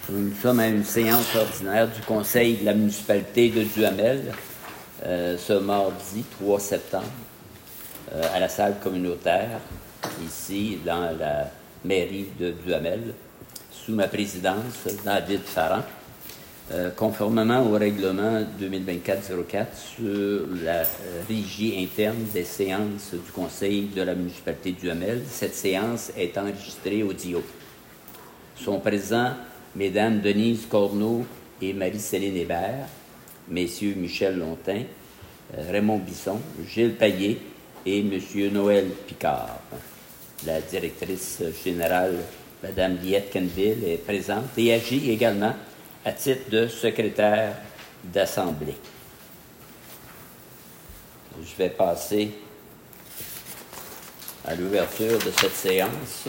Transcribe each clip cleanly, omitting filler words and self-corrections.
Nous sommes à une séance ordinaire du Conseil de la municipalité de Duhamel, ce mardi 3 septembre, à la salle communautaire, ici, dans la mairie de Duhamel, sous ma présidence, David Farran, conformément au règlement 2024-04 sur la régie interne des séances du Conseil de la municipalité de Duhamel. Cette séance est enregistrée audio. Sont présents Mesdames Denise Corneau et Marie-Céline Hébert, Messieurs Michel Lontin, Raymond Bisson, Gilles Payet et Monsieur Noël Picard. La directrice générale, Madame Liette Kenville, est présente et agit également à titre de secrétaire d'Assemblée. Je vais passer à l'ouverture de cette séance.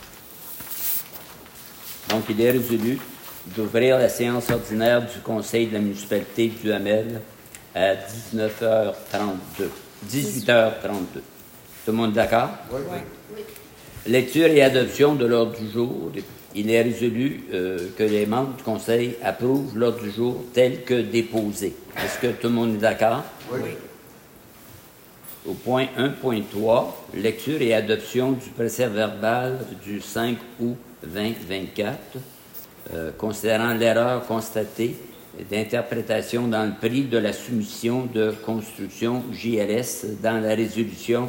Donc, il est résolu d'ouvrir la séance ordinaire du Conseil de la municipalité de Duhamel à 18h32. Tout le monde d'accord? Oui. Lecture et adoption de l'ordre du jour. Il est résolu que les membres du Conseil approuvent l'ordre du jour tel que déposé. Est-ce que tout le monde est d'accord? Oui. Au point 1.3, lecture et adoption du procès-verbal du 5 août 2024, considérant l'erreur constatée d'interprétation dans le prix de la soumission de construction JLS dans la résolution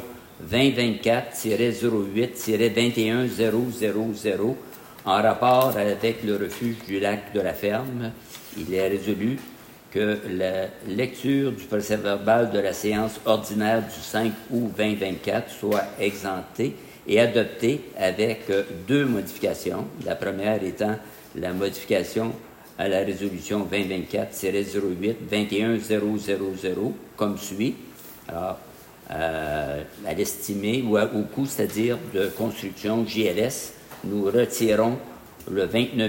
2024-08-21000 en rapport avec le refuge du lac de la Ferme. Il est résolu que la lecture du procès-verbal de la séance ordinaire du 5 août 2024 soit exemptée et adoptée avec deux modifications. La première étant la modification à la résolution 2024-08-21000 comme suit. Alors, à l'estimé ou au coût, c'est-à-dire de construction JLS, nous retirons le 29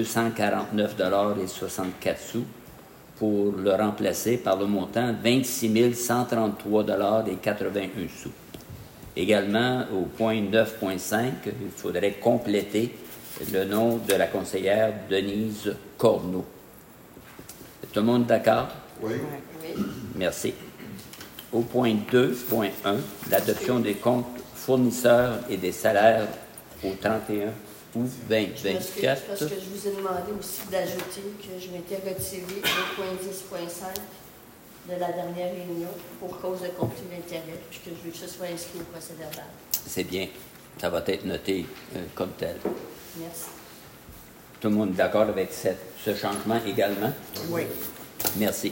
249,64 pour le remplacer par le montant 26 133,81 sous. Également, au point 9.5, il faudrait compléter le nom de la conseillère Denise Corneau. Tout le monde d'accord? Oui. Merci. Au point 2.1, l'adoption des comptes fournisseurs et des salaires au 31 août 2024. Parce que je vous ai demandé aussi d'ajouter que je m'étais retiré au point 10.5 de la dernière réunion pour cause de conflit d'intérêt, puis que je veux que ce soit inscrit au procès-verbal. C'est bien. Ça va être noté comme tel. Merci. Tout le monde est d'accord avec ce changement également? Oui. Merci.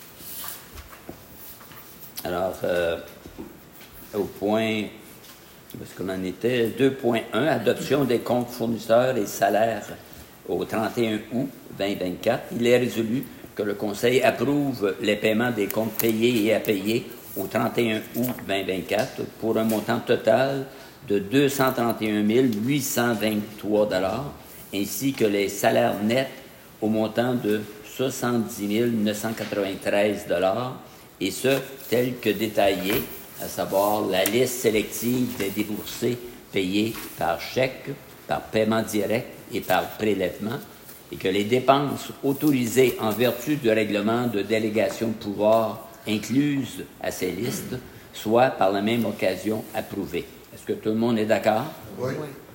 Alors, au point, où est-ce qu'on en était? 2.1, adoption des comptes fournisseurs et salaires au 31 août 2024. Il est résolu que le Conseil approuve les paiements des comptes payés et à payer au 31 août 2024 pour un montant total de 231 823 $, ainsi que les salaires nets au montant de 70 993 $, et ce, tel que détaillé, à savoir la liste sélective des déboursés payés par chèque, par paiement direct et par prélèvement, et que les dépenses autorisées en vertu du règlement de délégation de pouvoir incluses à ces listes soient par la même occasion approuvées. Est-ce que tout le monde est d'accord? Oui.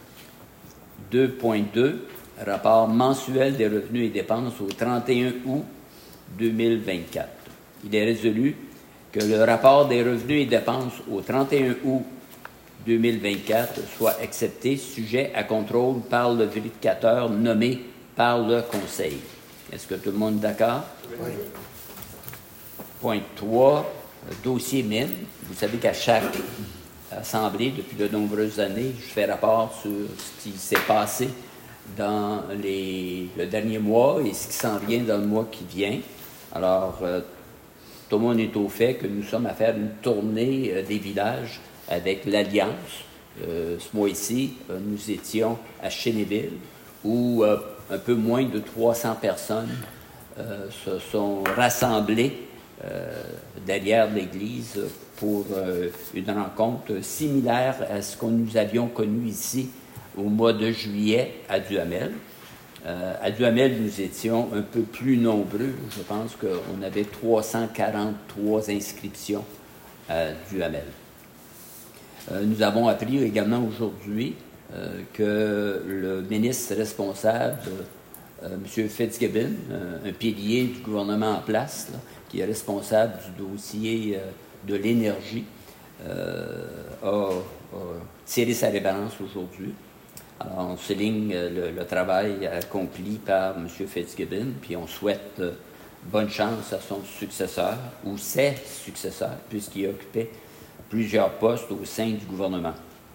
2.2, rapport mensuel des revenus et dépenses au 31 août 2024. Il est résolu que le rapport des revenus et dépenses au 31 août 2024 soit accepté sujet à contrôle par le vérificateur nommé par le Conseil. Est-ce que tout le monde est d'accord? Oui. Point 3, dossier mine. Vous savez qu'à chaque assemblée, depuis de nombreuses années, je fais rapport sur ce qui s'est passé dans le dernier mois et ce qui s'en vient dans le mois qui vient. Alors, tout le monde est au fait que nous sommes à faire une tournée des villages avec l'Alliance. Ce mois-ci, nous étions à Chénéville, où un peu moins de 300 personnes se sont rassemblées derrière l'église pour une rencontre similaire à ce que nous avions connu ici au mois de juillet à Duhamel. À Duhamel, nous étions un peu plus nombreux. Je pense qu'on avait 343 inscriptions à Duhamel. Nous avons appris également aujourd'hui que le ministre responsable, M. Fitzgibbon, un pilier du gouvernement en place, là, qui est responsable du dossier de l'énergie, a tiré sa révérence aujourd'hui. Alors, on souligne le travail accompli par M. Fitzgibbon, puis on souhaite bonne chance à son successeur, ou ses successeurs, puisqu'il occupait plusieurs postes au sein du gouvernement.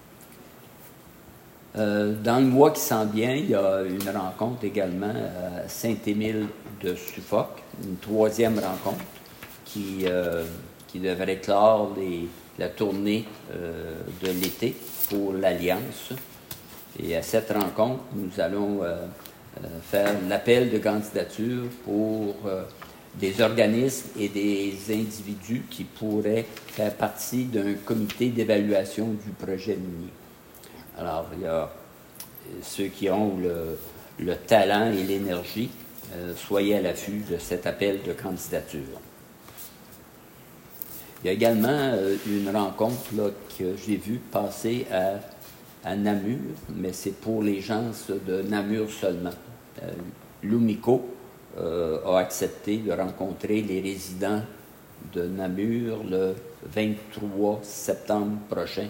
Dans le mois qui s'en vient, il y a une rencontre également à Saint-Émile de Suffolk, une troisième rencontre qui devrait clore la tournée de l'été pour l'Alliance. Et à cette rencontre, nous allons faire l'appel de candidature pour des organismes et des individus qui pourraient faire partie d'un comité d'évaluation du projet minier. Alors, il y a ceux qui ont le talent et l'énergie, soyez à l'affût de cet appel de candidature. Il y a également une rencontre là, que j'ai vue passer à Namur, mais c'est pour les gens de Namur seulement. L'UMICO a accepté de rencontrer les résidents de Namur le 23 septembre prochain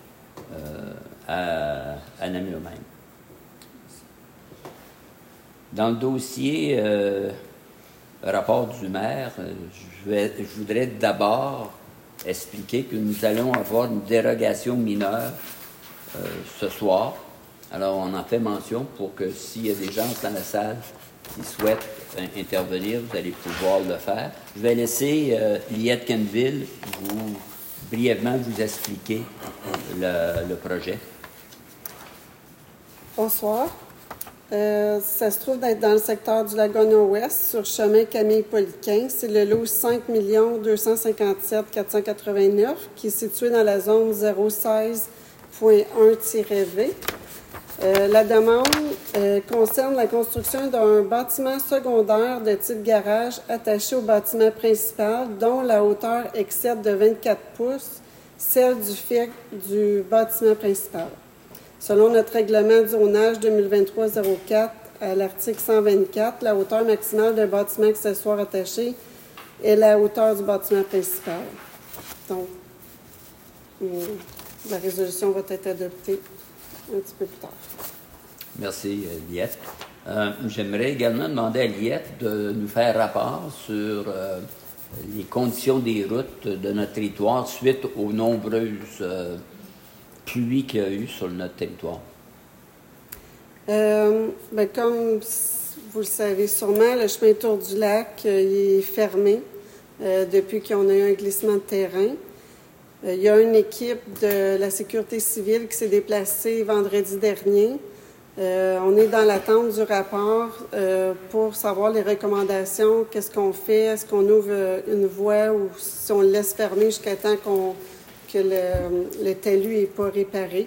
à Namur même. Dans le dossier rapport du maire, je voudrais d'abord expliquer que nous allons avoir une dérogation mineure ce soir. Alors, on en fait mention pour que s'il y a des gens dans la salle qui souhaitent intervenir, vous allez pouvoir le faire. Je vais laisser Liette Kenville brièvement vous expliquer le projet. Bonsoir. Ça se trouve d'être dans le secteur du Lagon-Ouest, sur chemin Camille-Poliquin. C'est le lot 5 257 489 qui est situé dans la zone 016.1-V. La demande concerne la construction d'un bâtiment secondaire de type garage attaché au bâtiment principal dont la hauteur excède de 24 pouces celle du FIC du bâtiment principal. Selon notre règlement de zonage 2023-04, à l'article 124, la hauteur maximale d'un bâtiment accessoire attaché est la hauteur du bâtiment principal. Donc, la résolution va être adoptée un petit peu plus tard. Merci, Liette. J'aimerais également demander à Liette de nous faire rapport sur les conditions des routes de notre territoire suite aux nombreuses pluies qu'il y a eu sur notre territoire. Comme vous le savez sûrement, le chemin Tour du Lac il est fermé depuis qu'on a eu un glissement de terrain. Il y a une équipe de la sécurité civile qui s'est déplacée vendredi dernier. On est dans l'attente du rapport pour savoir les recommandations, qu'est-ce qu'on fait, est-ce qu'on ouvre une voie ou si on le laisse fermer jusqu'à temps que le talus n'est pas réparé.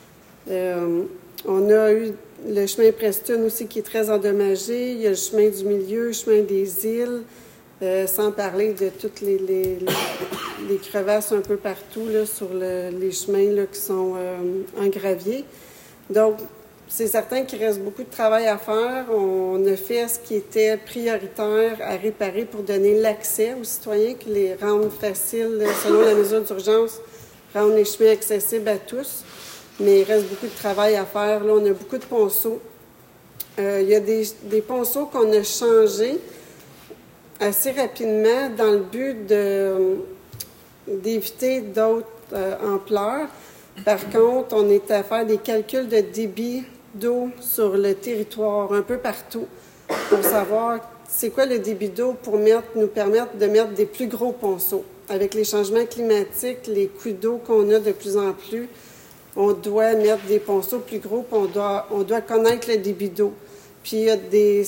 On a eu le chemin Preston aussi qui est très endommagé. Il y a le chemin du milieu, le chemin des îles, sans parler de toutes les crevasses un peu partout là, sur les chemins là, qui sont en gravier. Donc, c'est certain qu'il reste beaucoup de travail à faire. On a fait ce qui était prioritaire à réparer pour donner l'accès aux citoyens, que les rendre faciles, selon la mesure d'urgence, rendre les chemins accessibles à tous. Mais il reste beaucoup de travail à faire. Là, on a beaucoup de ponceaux. Il y a des ponceaux qu'on a changés assez rapidement dans le but d'éviter d'autres ampleurs. Par contre, on est à faire des calculs de débit d'eau sur le territoire, un peu partout, pour savoir c'est quoi le débit d'eau pour nous permettre de mettre des plus gros ponceaux. Avec les changements climatiques, les coups d'eau qu'on a de plus en plus, on doit mettre des ponceaux plus gros, puis on doit connaître le débit d'eau. Puis il y a des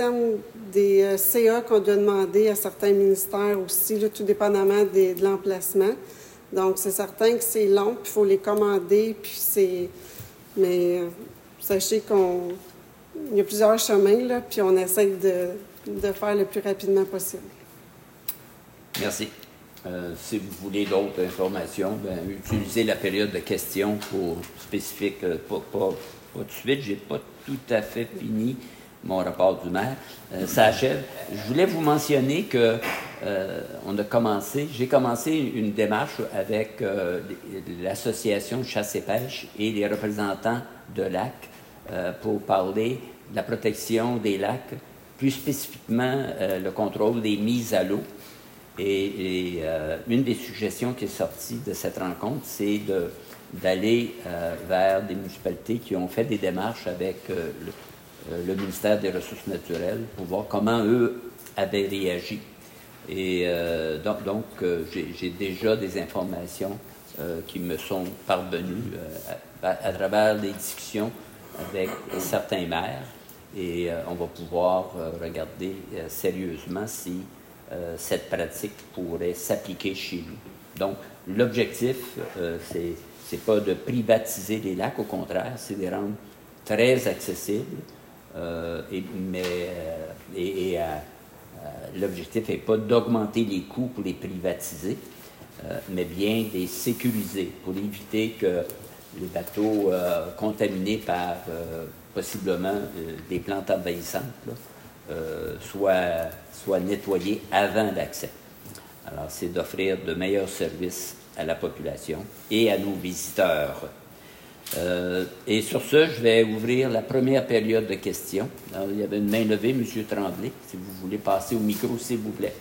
CA qu'on doit demander à certains ministères aussi, là, tout dépendamment de l'emplacement. Donc, c'est certain que c'est long, puis il faut les commander, puis mais sachez qu'on il y a plusieurs chemins, là, puis on essaie de faire le plus rapidement possible. Merci. Si vous voulez d'autres informations, utilisez la période de questions pour spécifique. Pas tout de suite, je n'ai pas tout à fait fini mon rapport du maire. Ça achève. Je voulais vous mentionner que j'ai commencé une démarche avec l'association de chasse et pêche et les représentants de lacs pour parler de la protection des lacs, plus spécifiquement le contrôle des mises à l'eau. Et une des suggestions qui est sortie de cette rencontre, c'est d'aller vers des municipalités qui ont fait des démarches avec le ministère des Ressources naturelles pour voir comment eux avaient réagi. Et donc j'ai déjà des informations qui me sont parvenues à travers des discussions avec certains maires. Et on va pouvoir regarder sérieusement si cette pratique pourrait s'appliquer chez nous. Donc, l'objectif, c'est pas de privatiser les lacs, au contraire, c'est de les rendre très accessibles. L'objectif n'est pas d'augmenter les coûts pour les privatiser, mais bien de les sécuriser pour éviter que les bateaux contaminés par possiblement des plantes envahissantes soient nettoyés avant l'accès. Alors, c'est d'offrir de meilleurs services à la population et à nos visiteurs. Et sur ce, je vais ouvrir la première période de questions. Alors, il y avait une main levée, M. Tremblay. Si vous voulez passer au micro, s'il vous plaît.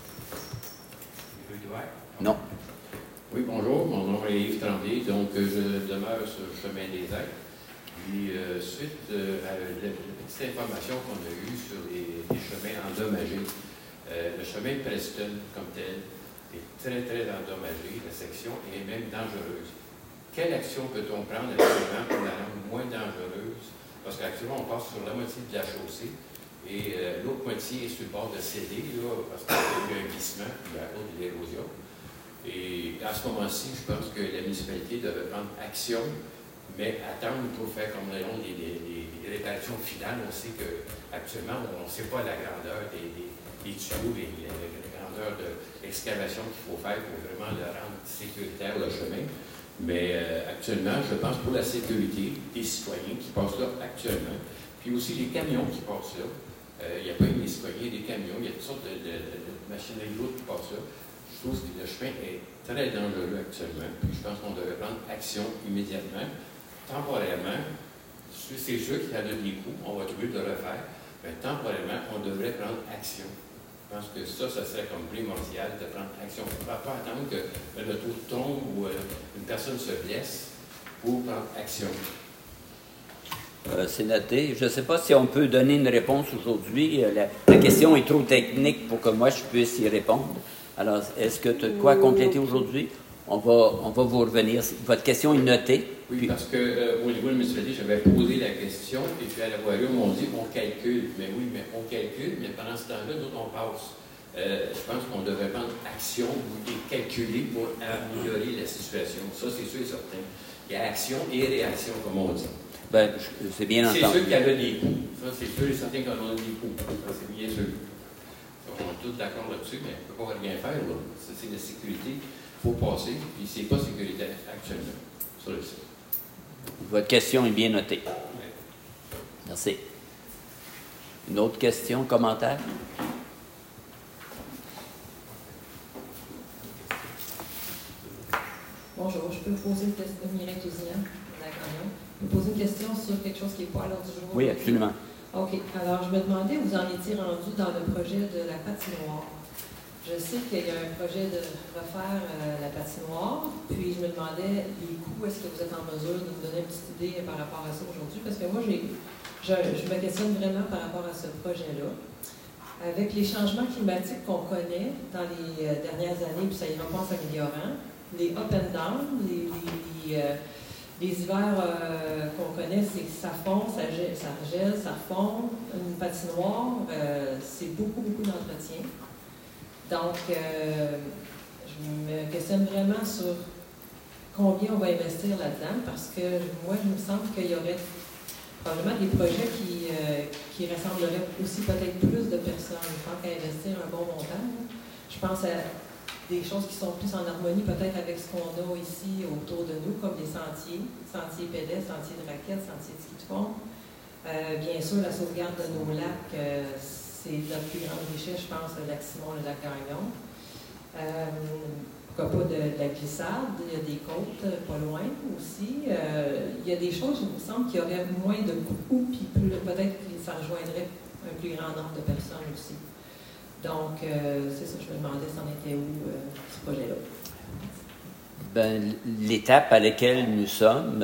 Non. Oui, bonjour. Mon nom est Yves Tremblay. Donc, je demeure sur le chemin des Aigles. Puis, suite à la petite information qu'on a eue sur les chemins endommagés, le chemin de Preston, comme tel, est très, très endommagé. La section est même dangereuse. Quelle action peut-on prendre actuellement pour la rendre moins dangereuse? Parce qu'actuellement, on passe sur la moitié de la chaussée et l'autre moitié est sur le bord de céder, là, parce qu'il y a eu un glissement puis à cause de l'érosion. Et à ce moment-ci, je pense que la municipalité devrait prendre action, mais attendre pour faire comme les réparations finales. On sait qu'actuellement, on ne sait pas la grandeur des tuyaux et la grandeur de l'excavation qu'il faut faire pour vraiment le rendre sécuritaire, le chemin. Mais actuellement, je pense pour la sécurité des citoyens qui passent là actuellement, puis aussi les camions qui passent là. Il n'y a pas que les citoyens, des camions, il y a toutes sortes de machineries lourdes qui passent là. Je trouve que le chemin est très dangereux actuellement, puis je pense qu'on devrait prendre action immédiatement, temporairement. C'est sûr qu'il y a des coûts, on va trouver de refaire, mais temporairement, on devrait prendre action. Je pense que ça serait comme primordial de prendre action. On ne va pas attendre que le auto tombe ou une personne se blesse pour prendre action. C'est noté. Je ne sais pas si on peut donner une réponse aujourd'hui. La question est trop technique pour que moi je puisse y répondre. Alors, est-ce que tu as de quoi compléter aujourd'hui? On va vous revenir. Votre question est notée. Oui, puis, parce qu'au niveau de la municipalité, j'avais posé la question, et puis à la voirie, on m'a dit on calcule. Mais oui, mais on calcule, mais pendant ce temps-là, nous, on passe. Je pense qu'on devrait prendre action et calculer pour améliorer la situation. Ça, c'est sûr et certain. Il y a action et réaction, comme on dit. Bien, c'est bien entendu. C'est sûr qu'il y avait des coûts. Ça, c'est sûr et certain qu'on a des coûts. Ça, c'est bien sûr. On est tous d'accord là-dessus, mais on ne peut pas rien faire. Là. C'est la sécurité. Il faut passer, puis c'est pas sécuritaire actuellement sur le site. Votre question est bien notée. Merci. Une autre question, commentaire? Bonjour, je peux vous poser une question, Mireille Tousignan, je peux poser une question sur quelque chose qui n'est pas à l'ordre du jour? Oui, absolument. OK. Alors, je me demandais où vous en étiez rendu dans le projet de la patinoire. Je sais qu'il y a un projet de refaire la patinoire, puis je me demandais les coûts, est-ce que vous êtes en mesure de nous donner une petite idée par rapport à ça aujourd'hui? Parce que moi, je me questionne vraiment par rapport à ce projet-là. Avec les changements climatiques qu'on connaît dans les dernières années, puis ça ira pas en s'améliorant, les up and down, les hivers qu'on connaît, c'est que ça fond, ça gèle, ça fond. Une patinoire, c'est beaucoup d'entretien. Donc, je me questionne vraiment sur combien on va investir là-dedans, parce que moi, il me semble qu'il y aurait probablement des projets qui rassembleraient aussi peut-être plus de personnes. Je pense qu'à investir un bon montant. Je pense à des choses qui sont plus en harmonie peut-être avec ce qu'on a ici autour de nous, comme les sentiers pédestres, sentiers de raquettes, sentiers de ski de fond. Bien sûr, la sauvegarde de nos lacs, c'est notre plus grande richesse, je pense, le lac Simon, le lac Gagnon. Pourquoi pas de la glissade, il y a des côtes pas loin aussi. Il y a des choses, il me semble, qui auraient moins de coûts, puis peut-être que ça rejoindrait un plus grand nombre de personnes aussi. Donc, c'est ça, je me demandais si on était où, ce projet-là. Ben, l'étape à laquelle nous sommes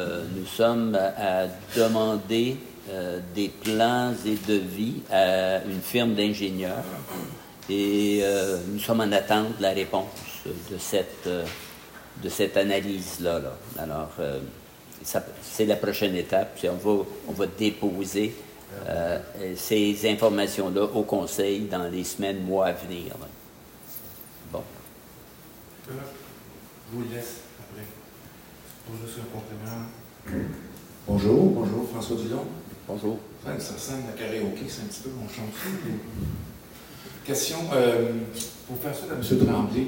à demander des plans et devis à une firme d'ingénieurs et nous sommes en attente de la réponse de cette analyse-là. Là. Alors, c'est la prochaine étape. On va déposer ces informations-là au Conseil dans les semaines, mois à venir. Là. Bon. Je vous laisse après. Pour juste un complément. Bonjour, François Dillon. Bonjour. Ça sonne la karaoké, c'est un petit peu mon chanson. Question, pour faire ça à M. Tremblay,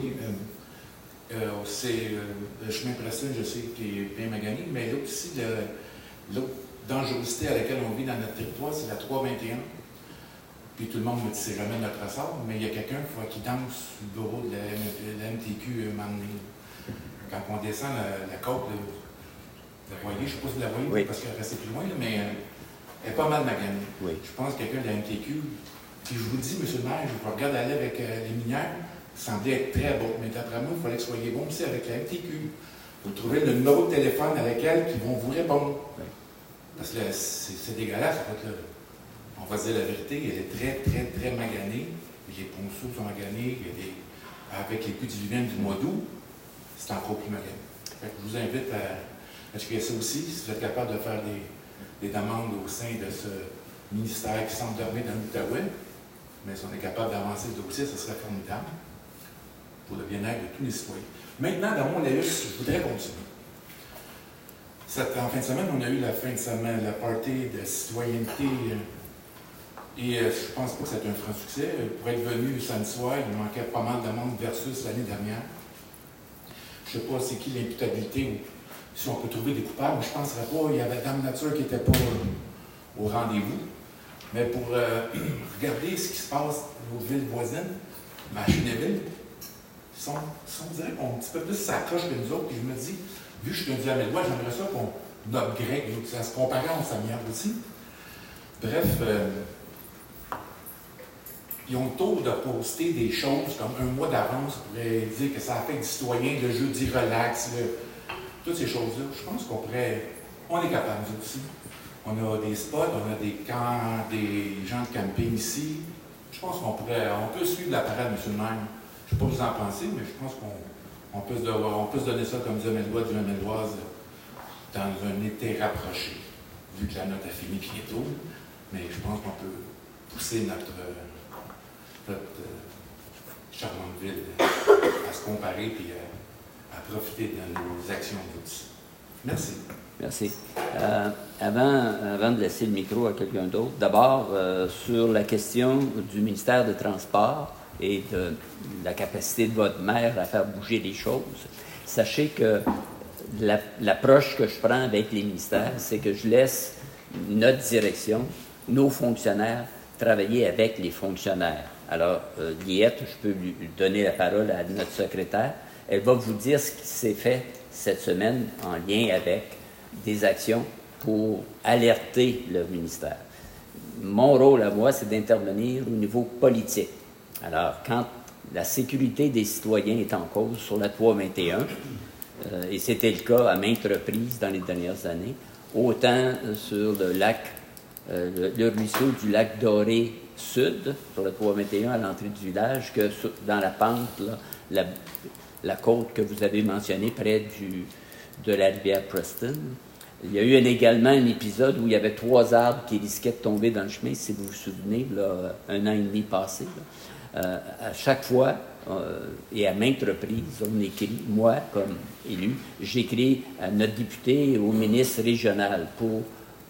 c'est le chemin Preston, je sais, qui est bien magané, mais l'autre ici, l'autre dangerosité à laquelle on vit dans notre territoire, c'est la 321. Puis tout le monde me dit c'est jamais notre ressort, mais il y a quelqu'un qui danse sur le bureau de la MTQ m'emmener. Quand on descend la côte, la voyez, je ne sais pas si vous la voyez, oui. Parce qu'elle est restée plus loin, là, mais elle est pas mal maganée. Oui. Je pense que quelqu'un de la MTQ, puis je vous dis, M. le maire, je regarde aller avec les minières, ça semblait être très beau, mais d'après moi, il fallait que vous soyez bon aussi avec la MTQ. Vous trouvez le numéro de téléphone avec elle qui vont vous répondre. Oui. Parce que c'est dégueulasse, en fait, là. On va dire la vérité, elle est très, très, très maganée. Les ponceaux sont maganés. Avec les pluies diluviennes du mois d'août, c'est encore plus magané. Fait que je vous invite à checker ça aussi, si vous êtes capable de faire des demandes au sein de ce ministère qui semble dormir dans l'Outaouais. Mais si on est capable d'avancer le dossier, ce serait formidable pour le bien-être de tous les citoyens. Maintenant, dans mon laïus, je voudrais continuer. En fin de semaine, on a eu la party de citoyenneté. Et je pense pas que c'est un franc succès. Pour être venu samedi soir, il manquait pas mal de monde versus l'année dernière. Je ne sais pas c'est qui l'imputabilité ou si on peut trouver des coupables. Je ne penserais pas. Il y avait Dame Nature qui n'était pas au rendez-vous. Mais pour regarder ce qui se passe dans nos villes voisines, Machinéville, ils sont direct un petit peu plus s'accroche que nous autres. Puis je me dis, vu que je suis un diamétrois, j'aimerais ça qu'on upgrade, ça se comparait, on s'améliore aussi. Bref, ils ont le tour de poster des choses comme un mois d'avance pour dire que ça affecte des citoyens, le jeudi relax, toutes ces choses-là. Je pense qu'on est capable, nous aussi. On a des spots, on a des camps, des gens de camping ici. Je pense on peut suivre la parade, M. le maire. Je ne sais pas vous en penser, mais je pense qu'on peut se donner ça comme Dieu-Mélois, Dieu-Méloise, dans un été rapproché, vu que la note a fini bientôt. Mais je pense qu'on peut pousser notre charmante ville à se comparer et à profiter de nos actions aussi. Merci. Merci. Avant de laisser le micro à quelqu'un d'autre, d'abord, sur la question du ministère des Transports et de la capacité de votre maire à faire bouger les choses, sachez que l'approche que je prends avec les ministères, c'est que je laisse notre direction, nos fonctionnaires, travailler avec les fonctionnaires. Alors, Liette, je peux lui donner la parole à notre secrétaire. Elle va vous dire ce qui s'est fait cette semaine en lien avec des actions pour alerter le ministère. Mon rôle à moi, c'est d'intervenir au niveau politique. Alors, quand la sécurité des citoyens est en cause sur la 321, et c'était le cas à maintes reprises dans les dernières années, autant sur le lac, le ruisseau du lac Doré Sud, sur la 321 à l'entrée du village, que dans la pente, là, la côte que vous avez mentionnée près de la rivière Preston. Il y a eu également un épisode où il y avait 3 arbres qui risquaient de tomber dans le chemin, si vous vous souvenez, là, 1 an et demi passé. À chaque fois, et à maintes reprises, on écrit, moi, comme élu, j'écris à notre député et au ministre régional pour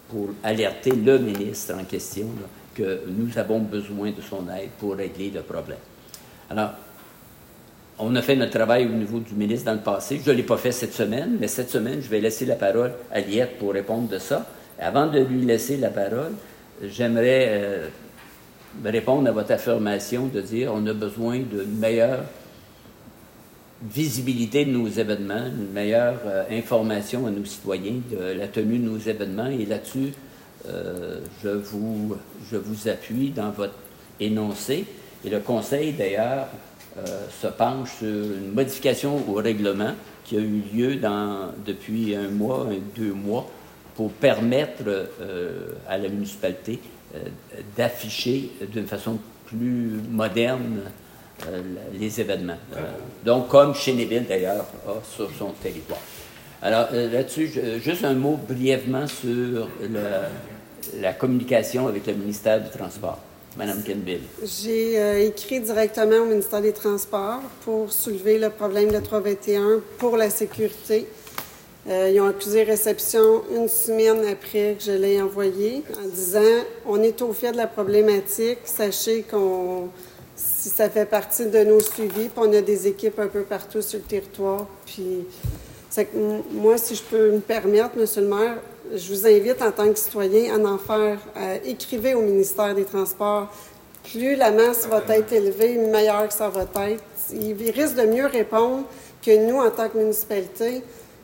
pour alerter le ministre en question là, que nous avons besoin de son aide pour régler le problème. Alors, on a fait notre travail au niveau du ministre dans le passé. Je ne l'ai pas fait cette semaine, mais cette semaine, je vais laisser la parole à Liette pour répondre de ça. Avant de lui laisser la parole, j'aimerais répondre à votre affirmation de dire on a besoin d'une meilleure visibilité de nos événements, une meilleure information à nos citoyens de la tenue de nos événements. Et là-dessus, je vous appuie dans votre énoncé. Et le Conseil, d'ailleurs, se penche sur une modification au règlement qui a eu lieu depuis 1 mois, 2 mois, pour permettre à la municipalité d'afficher d'une façon plus moderne les événements. Donc, comme Chénéville, d'ailleurs, a sur son territoire. Alors, là-dessus, juste un mot brièvement sur la communication avec le ministère du Transport. Madame Kenville. J'ai écrit directement au ministère des Transports pour soulever le problème de 321 pour la sécurité. Ils ont accusé réception 1 semaine après que je l'ai envoyé en disant « On est au fait de la problématique, sachez si ça fait partie de nos suivis, puis on a des équipes un peu partout sur le territoire. » Puis, moi, si je peux me permettre, M. le maire, je vous invite en tant que citoyen à en faire, écrivez au ministère des Transports. Plus la masse va être élevée, meilleur que ça va être. Il risque de mieux répondre que nous, en tant que municipalité.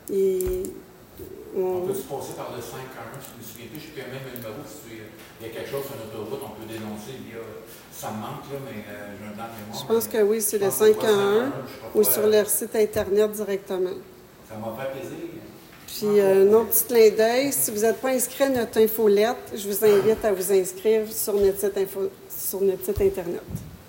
On peut se passer par le 5-1, si vous vous souvenez plus, je sais qu'il y a même un numéro, si il y a quelque chose sur l'autoroute, on peut dénoncer ça me manque, là, mais j'ai un blanc de mémoire. Je pense que oui, c'est le 5-1 ou sur leur site Internet directement. Ça m'a fait plaisir. Puis, un autre petit clin d'œil, si vous n'êtes pas inscrit à notre infolette, je vous invite à vous inscrire sur notre site Internet.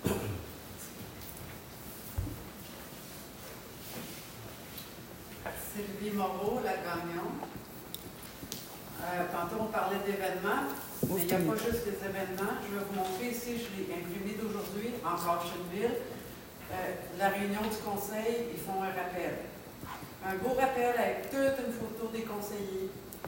Sylvie Moreau, la Gagnon. Tantôt, on parlait d'événements, mais il n'y a pas juste des événements. Je vais vous montrer ici, je l'ai imprimé d'aujourd'hui, encore Cheneville. La réunion du conseil, ils font un rappel. Un beau rappel avec toute une photo des conseillers.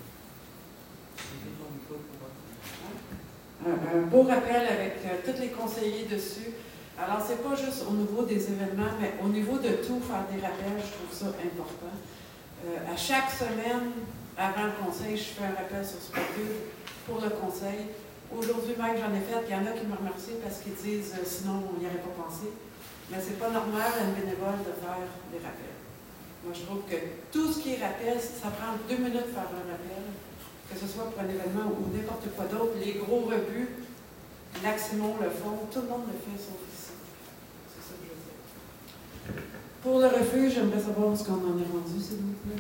Un beau rappel avec tous les conseillers dessus. Alors, c'est pas juste au niveau des événements, mais au niveau de tout, faire des rappels, je trouve ça important. À chaque semaine, avant le conseil, je fais un rappel sur ce papier pour le conseil. Aujourd'hui même, j'en ai fait. Il y en a qui me remercient parce qu'ils disent sinon, on n'y aurait pas pensé. Mais c'est pas normal à une bénévole de faire des rappels. Moi, je trouve que tout ce qui est rappel, ça prend 2 minutes de faire un rappel, que ce soit pour un événement ou n'importe quoi d'autre. Les gros rebuts, Lac-Simon le font, tout le monde le fait sauf ici. C'est ça que je veux dire. Pour le refuge, j'aimerais savoir où est-ce qu'on en est rendu, s'il vous plaît.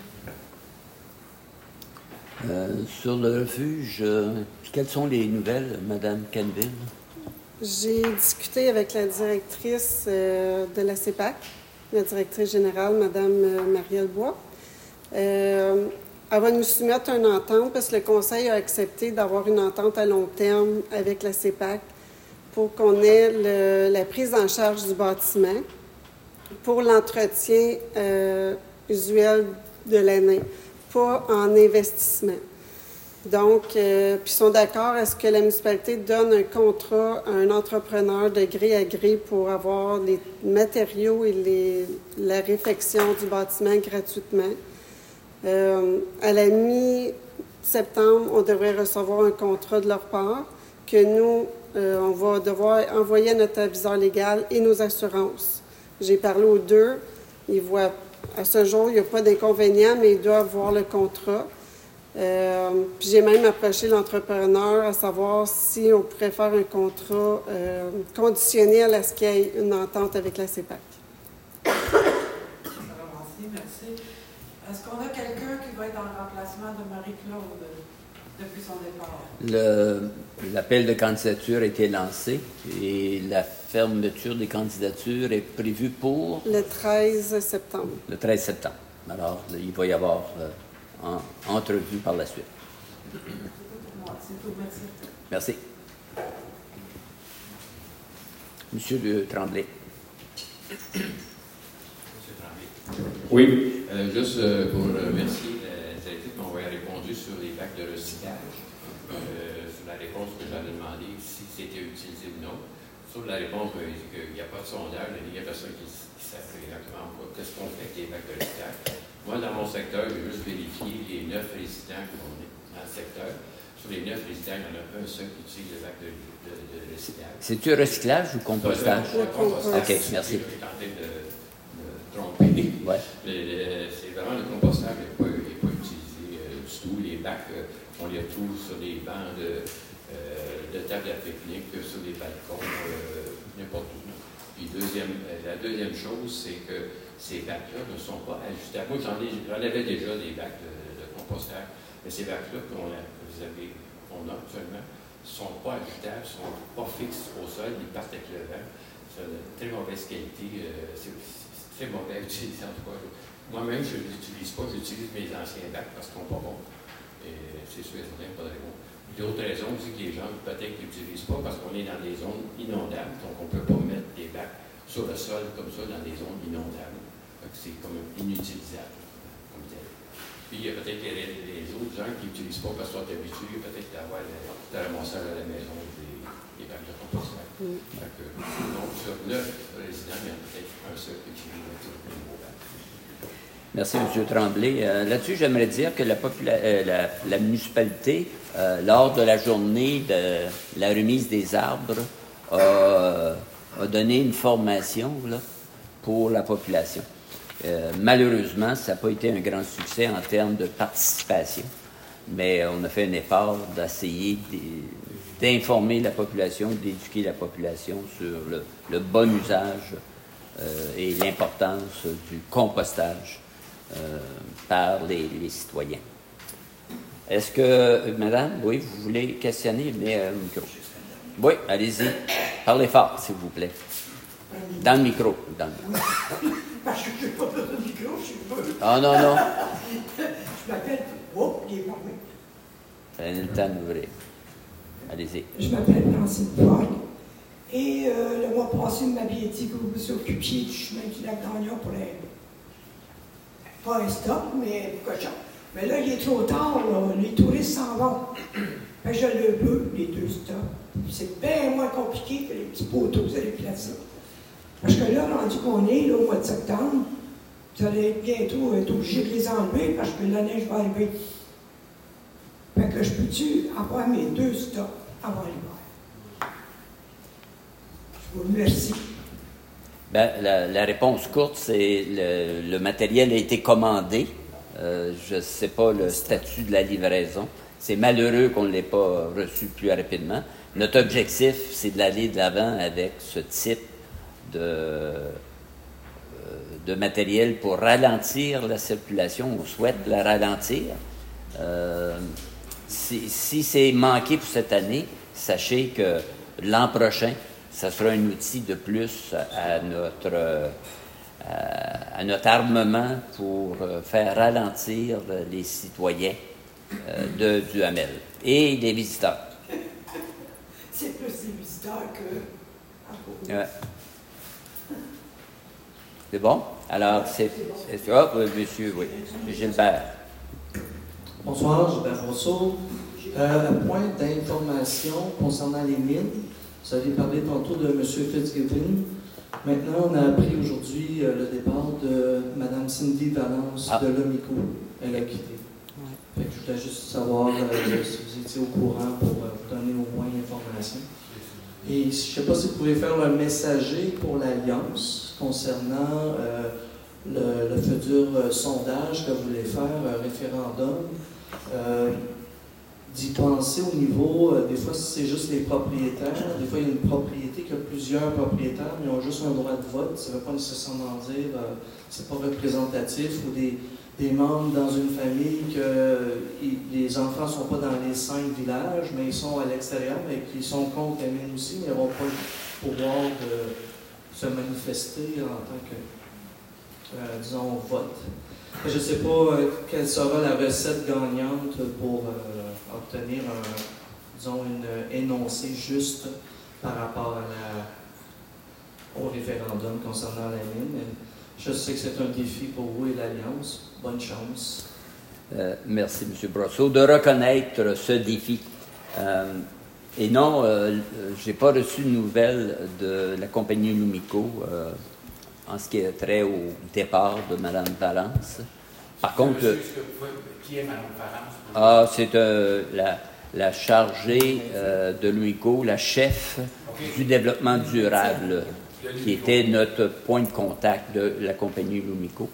Sur le refuge, quelles sont les nouvelles, Mme Kenville? J'ai discuté avec la directrice de la CEPAC, la directrice générale, Mme Marielle Bois. Elle va nous soumettre une entente parce que le Conseil a accepté d'avoir une entente à long terme avec la CEPAC pour qu'on ait la prise en charge du bâtiment pour l'entretien usuel de l'année, pas en investissement. Donc, puis ils sont d'accord à ce que la municipalité donne un contrat à un entrepreneur de gré à gré pour avoir les matériaux et la réfection du bâtiment gratuitement. À la mi-septembre, on devrait recevoir un contrat de leur part que nous, on va devoir envoyer à notre aviseur légal et nos assurances. J'ai parlé aux deux. Ils voient, à ce jour, il n'y a pas d'inconvénient, mais ils doivent voir le contrat. Puis j'ai même approché l'entrepreneur à savoir si on pourrait faire un contrat conditionnel à ce qu'il y ait une entente avec la CEPAC. Merci. Est-ce qu'on a quelqu'un qui va être en remplacement de Marie-Claude depuis son départ? L'appel de candidature a été lancé et la fermeture des candidatures est prévue pour? Le 13 septembre. Le 13 septembre. Alors, il va y avoir entrevue par la suite. C'est tout pour moi. C'est tout. Merci. Merci. Monsieur de Tremblay. Oui, juste pour remercier les équipes qui m'ont répondu sur les bacs de recyclage. sur la réponse que j'avais demandé, si c'était utilisé ou non. Sur la réponse, il dit qu'il n'y a pas de sondage, il n'y a personne qui sait exactement qu'est-ce qu'on fait avec les bacs de recyclage. Moi, dans mon secteur, j'ai juste vérifié les 9 résidents qu'on est dans le secteur. Sur les 9 résidents, il y en a un seul qui utilise les bacs de recyclage. C'est-tu recyclage ou compostage? OK, merci. Je suis tenté de tromper. Ouais. C'est vraiment le compostage qui n'est pas utilisé du tout. Les bacs, on les retrouve sur les bancs de table à pique-nique, sur les balcons, n'importe où. Puis la deuxième chose, c'est que ces bacs-là ne sont pas ajustables. Moi, j'en avais déjà des bacs de compostage, mais ces bacs-là qu'on a actuellement ne sont pas ajustables, ne sont pas fixes au sol, ils partent avec le vent. C'est de très mauvaise qualité, c'est très mauvais à utiliser en tout cas. Moi-même, je ne l'utilise pas, j'utilise mes anciens bacs parce qu'ils ne sont pas bons. Et c'est sûr et certain, pas de raison. D'autres raisons aussi que les gens peut-être n'utilisent pas parce qu'on est dans des zones inondables, donc on ne peut pas mettre des bacs sur le sol comme ça dans des zones inondables. C'est comme inutilisable comme tel. Puis il y a peut-être les autres gens qui n'utilisent pas parce qu'ils sont habitués peut-être d'avoir le ramassage à la maison des bacs de compostage. Donc sur 9 résidents, il y en a peut-être un seul qui utilise les nouveaux bacs. Merci, M. Tremblay. Là-dessus, j'aimerais dire que la municipalité, lors de la journée de la remise des arbres, a donné une formation là, pour la population. Malheureusement, ça n'a pas été un grand succès en termes de participation, mais on a fait un effort d'essayer d'informer la population, d'éduquer la population sur le bon usage et l'importance du compostage par les citoyens. Est-ce que, madame, oui, vous voulez questionner? Mais, oui, allez-y. Parlez fort, s'il vous plaît. Dans le micro. Parce que je n'ai pas besoin de micro, je suis pas. Ah, non. Je m'appelle. Oh, il est fermé. Prenez le temps d'ouvrir. Allez-y. Je m'appelle Francine Poire. Et le mois passé, vous m'aviez dit que vous vous occupiez du chemin du lac Gagnon pour les. Pas un stop, mais cochon. Mais là, il est trop tard, là. Les touristes s'en vont. Fait que je le veux, les 2 stops. C'est bien moins compliqué que les petits poteaux que vous allez placer. Parce que là, rendu qu'on est, là, au mois de septembre, vous allez bientôt être obligé de les enlever parce que la neige va arriver. Fait que je peux-tu avoir mes 2 stops avant l'hiver? Je vous remercie. Bien, la réponse courte, c'est le matériel a été commandé. Je ne sais pas le statut de la livraison. C'est malheureux qu'on ne l'ait pas reçu plus rapidement. Notre objectif, c'est d'aller de l'avant avec ce type de matériel pour ralentir la circulation. On souhaite la ralentir. Si c'est manqué pour cette année, sachez que l'an prochain, ça sera un outil de plus à notre armement pour faire ralentir les citoyens du Hamel et les visiteurs. C'est plus les visiteurs que... Ouais. C'est bon? Alors, monsieur, oui, Gilbert. Bonsoir, Gilbert Rousseau. Point d'information concernant les mines. Vous avez parlé tantôt de M. Fitzgibbon. Maintenant, on a appris aujourd'hui le départ de Mme Cindy Valence de l'Omico. Elle a quitté. Fait que je voulais juste savoir si vous étiez au courant pour vous donner au moins l'information. Et je ne sais pas si vous pouvez faire un messager pour l'Alliance concernant le futur sondage que vous voulez faire, un référendum. D'y penser au niveau, des fois c'est juste les propriétaires, des fois il y a une propriété qui a plusieurs propriétaires, mais ils ont juste un droit de vote, ça ne veut pas nécessairement dire c'est pas représentatif, ou des membres dans une famille que les enfants ne sont pas dans les 5 villages, mais ils sont à l'extérieur, mais qui sont contre les mines aussi, mais ils n'auront pas le pouvoir de se manifester en tant que, disons, vote. Je ne sais pas quelle sera la recette gagnante pour obtenir une énoncé juste par rapport au référendum concernant la mine. Mais je sais que c'est un défi pour vous et l'Alliance. Bonne chance. Merci, M. Brosseau, de reconnaître ce défi. Et non, je n'ai pas reçu de nouvelles de la compagnie Lumico en ce qui est trait au départ de Mme Valence. Par contre... Qui est Mme Valence? C'est la chargée de Lumico, la chef du développement durable, qui était notre point de contact de la compagnie Lumico.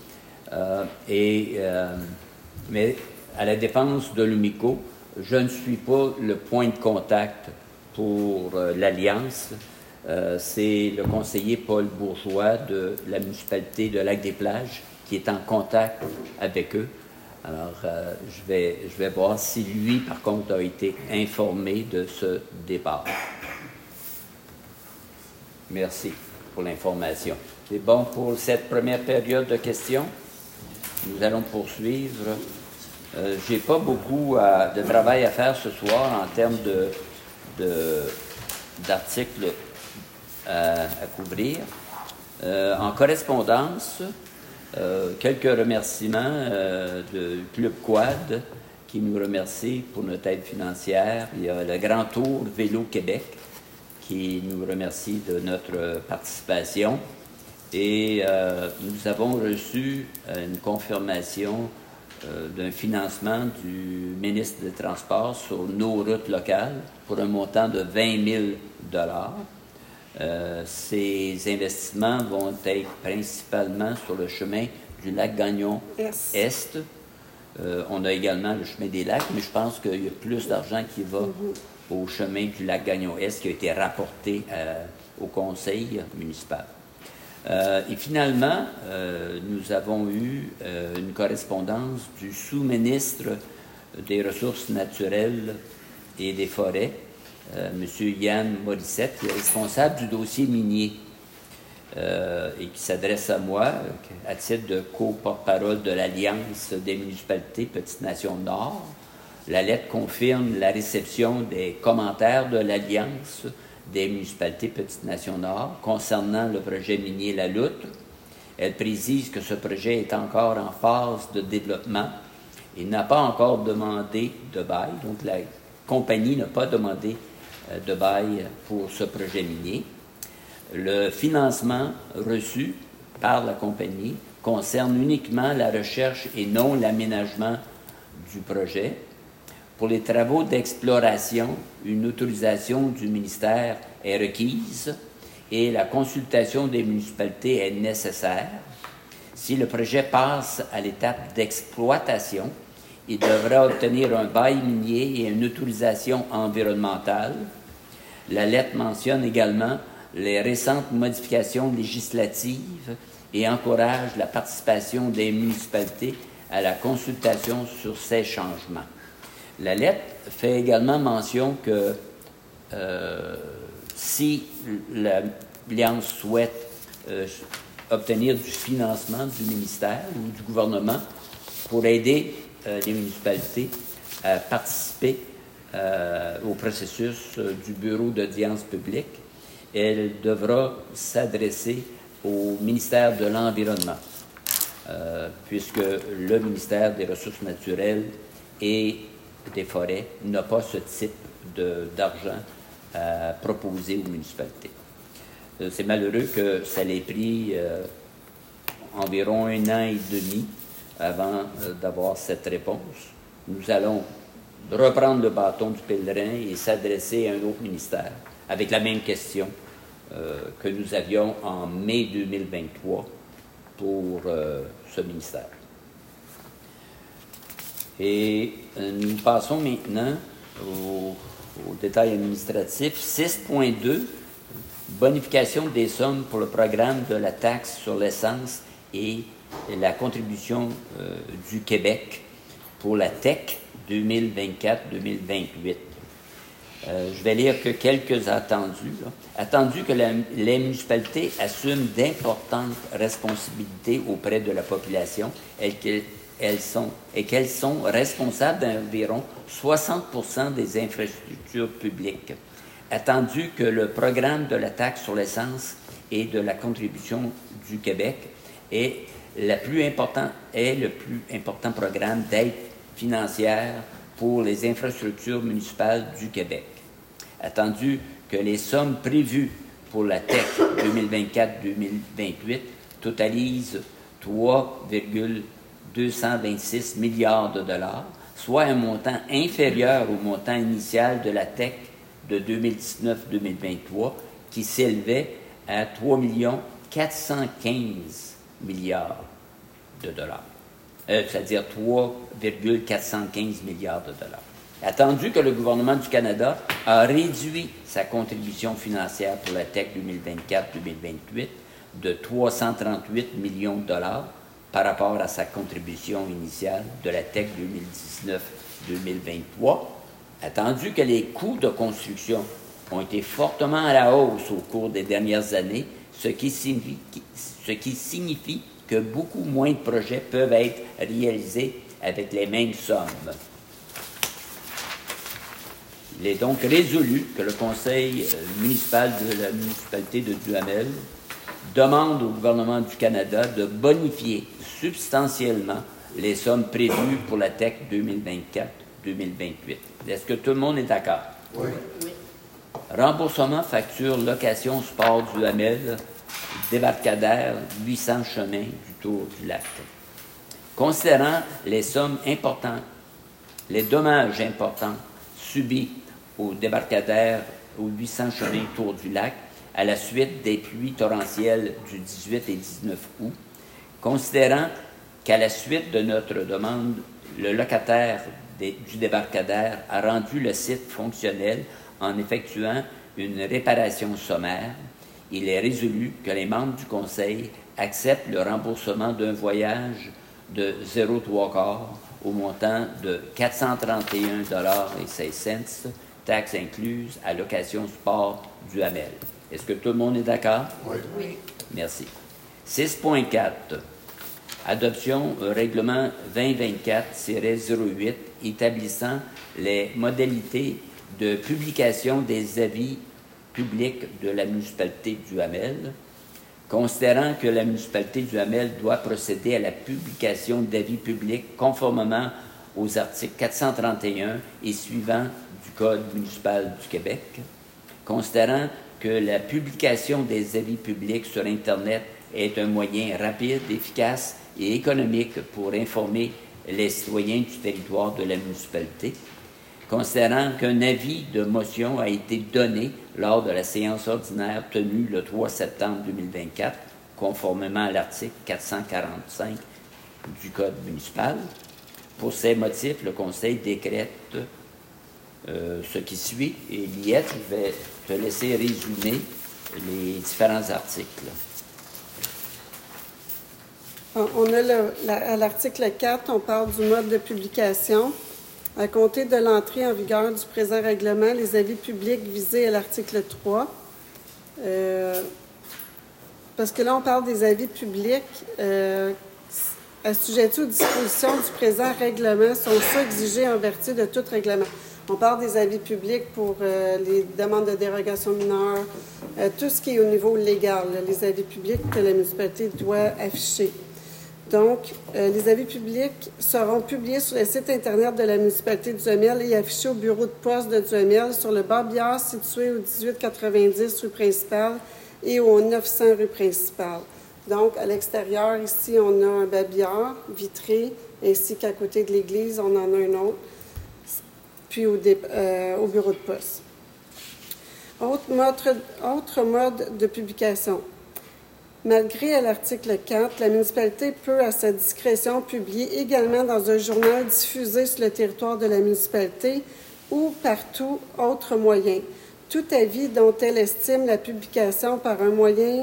Mais à la défense de Lumico, je ne suis pas le point de contact pour l'Alliance. C'est le conseiller Paul Bourgeois de la municipalité de Lac-des-Plages qui est en contact avec eux. Alors, je vais voir si lui, par contre, a été informé de ce départ. Merci pour l'information. C'est bon pour cette première période de questions. Nous allons poursuivre. Je n'ai pas beaucoup de travail à faire ce soir en termes d'articles à couvrir. En correspondance, quelques remerciements de Club Quad qui nous remercie pour notre aide financière. Il y a le Grand Tour Vélo Québec qui nous remercie de notre participation. Et nous avons reçu une confirmation d'un financement du ministre des Transports sur nos routes locales pour un montant de 20 000 $. Ces investissements vont être principalement sur le chemin du lac Gagnon Est. On a également le chemin des lacs, mais je pense qu'il y a plus d'argent qui va au chemin du lac Gagnon Est qui a été rapporté au conseil municipal. Et finalement, nous avons eu une correspondance du sous-ministre des Ressources naturelles et des Forêts, M. Yann Morissette, qui est responsable du dossier minier et qui s'adresse à moi à titre de co-porte-parole de l'Alliance des municipalités Petite-Nation-Nord. La lettre confirme la réception des commentaires de l'Alliance des municipalités Petite-Nation-Nord concernant le projet minier La Loutre. Elle précise que ce projet est encore en phase de développement et n'a pas encore demandé de bail. Donc, la compagnie n'a pas demandé de bail pour ce projet minier. Le financement reçu par la compagnie concerne uniquement la recherche et non l'aménagement du projet. Pour les travaux d'exploration, une autorisation du ministère est requise et la consultation des municipalités est nécessaire. Si le projet passe à l'étape d'exploitation, il devra obtenir un bail minier et une autorisation environnementale. La lettre mentionne également les récentes modifications législatives et encourage la participation des municipalités à la consultation sur ces changements. La lettre fait également mention que si l'Alliance souhaite obtenir du financement du ministère ou du gouvernement pour aider les municipalités à participer au processus du bureau d'audience publique, elle devra s'adresser au ministère de l'Environnement, puisque le ministère des Ressources naturelles et des Forêts n'a pas ce type d'argent à proposer aux municipalités. C'est malheureux que ça l'ait pris environ 1 an et demi avant d'avoir cette réponse. Nous allons reprendre le bâton du pèlerin et s'adresser à un autre ministère avec la même question que nous avions en mai 2023 pour ce ministère. Et nous passons maintenant au détail administratif. 6.2, bonification des sommes pour le programme de la taxe sur l'essence et la contribution du Québec pour la TEC 2024-2028. Je vais lire que quelques attendus. Attendu que les municipalités assument d'importantes responsabilités auprès de la population et qu'elles sont responsables d'environ 60% des infrastructures publiques. Attendu que le programme de la taxe sur l'essence et de la contribution du Québec est le plus important programme d'aide financière pour les infrastructures municipales du Québec. Attendu que les sommes prévues pour la TEC 2024-2028 totalisent 3,226 milliards de dollars, soit un montant inférieur au montant initial de la TEC de 2019-2023, qui s'élevait à 3 415 milliards de dollars, c'est-à-dire 3,415 milliards de dollars. Attendu que le gouvernement du Canada a réduit sa contribution financière pour la TEC 2024-2028 de 338 millions de dollars par rapport à sa contribution initiale de la TEC 2019-2023, attendu que les coûts de construction ont été fortement à la hausse au cours des dernières années, ce qui signifie que beaucoup moins de projets peuvent être réalisés avec les mêmes sommes. Il est donc résolu que le conseil municipal de la municipalité de Duhamel demande au gouvernement du Canada de bonifier substantiellement les sommes prévues pour la TEC 2024-2028. Est-ce que tout le monde est d'accord? Oui. Remboursement facture location sport Duhamel, débarcadère 800 chemins du Tour du Lac. Considérant les sommes importantes, les dommages importants subis au débarcadère aux 800 chemins Tour du Lac à la suite des pluies torrentielles du 18 et 19 août, considérant qu'à la suite de notre demande, le locataire du débarcadère a rendu le site fonctionnel en effectuant une réparation sommaire, il est résolu que les membres du Conseil acceptent le remboursement d'un voyage de 0,75 au montant de 431,16 $, taxes incluses, à location sport Duhamel. Est-ce que tout le monde est d'accord? Oui. Oui. Merci. 6.4. Adoption règlement 2024-08 établissant les modalités de publication des avis publics de la municipalité de Duhamel, considérant que la municipalité de Duhamel doit procéder à la publication d'avis publics conformément aux articles 431 et suivants du Code municipal du Québec, considérant que la publication des avis publics sur Internet est un moyen rapide, efficace et économique pour informer les citoyens du territoire de la municipalité, considérant qu'un avis de motion a été donné lors de la séance ordinaire tenue le 3 septembre 2024, conformément à l'article 445 du Code municipal. Pour ces motifs, le Conseil décrète ce qui suit. Et Liette, je vais te laisser résumer les différents articles. On a à l'article 4, on parle du mode de publication. À compter de l'entrée en vigueur du présent règlement, les avis publics visés à l'article 3. Parce que là, on parle des avis publics assujettis aux dispositions du présent règlement sont ceux exigés en vertu de tout règlement. On parle des avis publics pour les demandes de dérogation mineure, tout ce qui est au niveau légal, les avis publics que la municipalité doit afficher. Donc, les avis publics seront publiés sur le site Internet de la municipalité de Duhamel et affichés au bureau de poste de Duhamel sur le bar-billard situé au 1890 rue principale et au 900 rue principale. Donc, à l'extérieur, ici, on a un babillard vitré, ainsi qu'à côté de l'église, on en a un autre, puis au bureau de poste. Autre mode de publication. Malgré l'article 4, la municipalité peut, à sa discrétion, publier également dans un journal diffusé sur le territoire de la municipalité ou par tout autre moyen. Tout avis dont elle estime la publication par un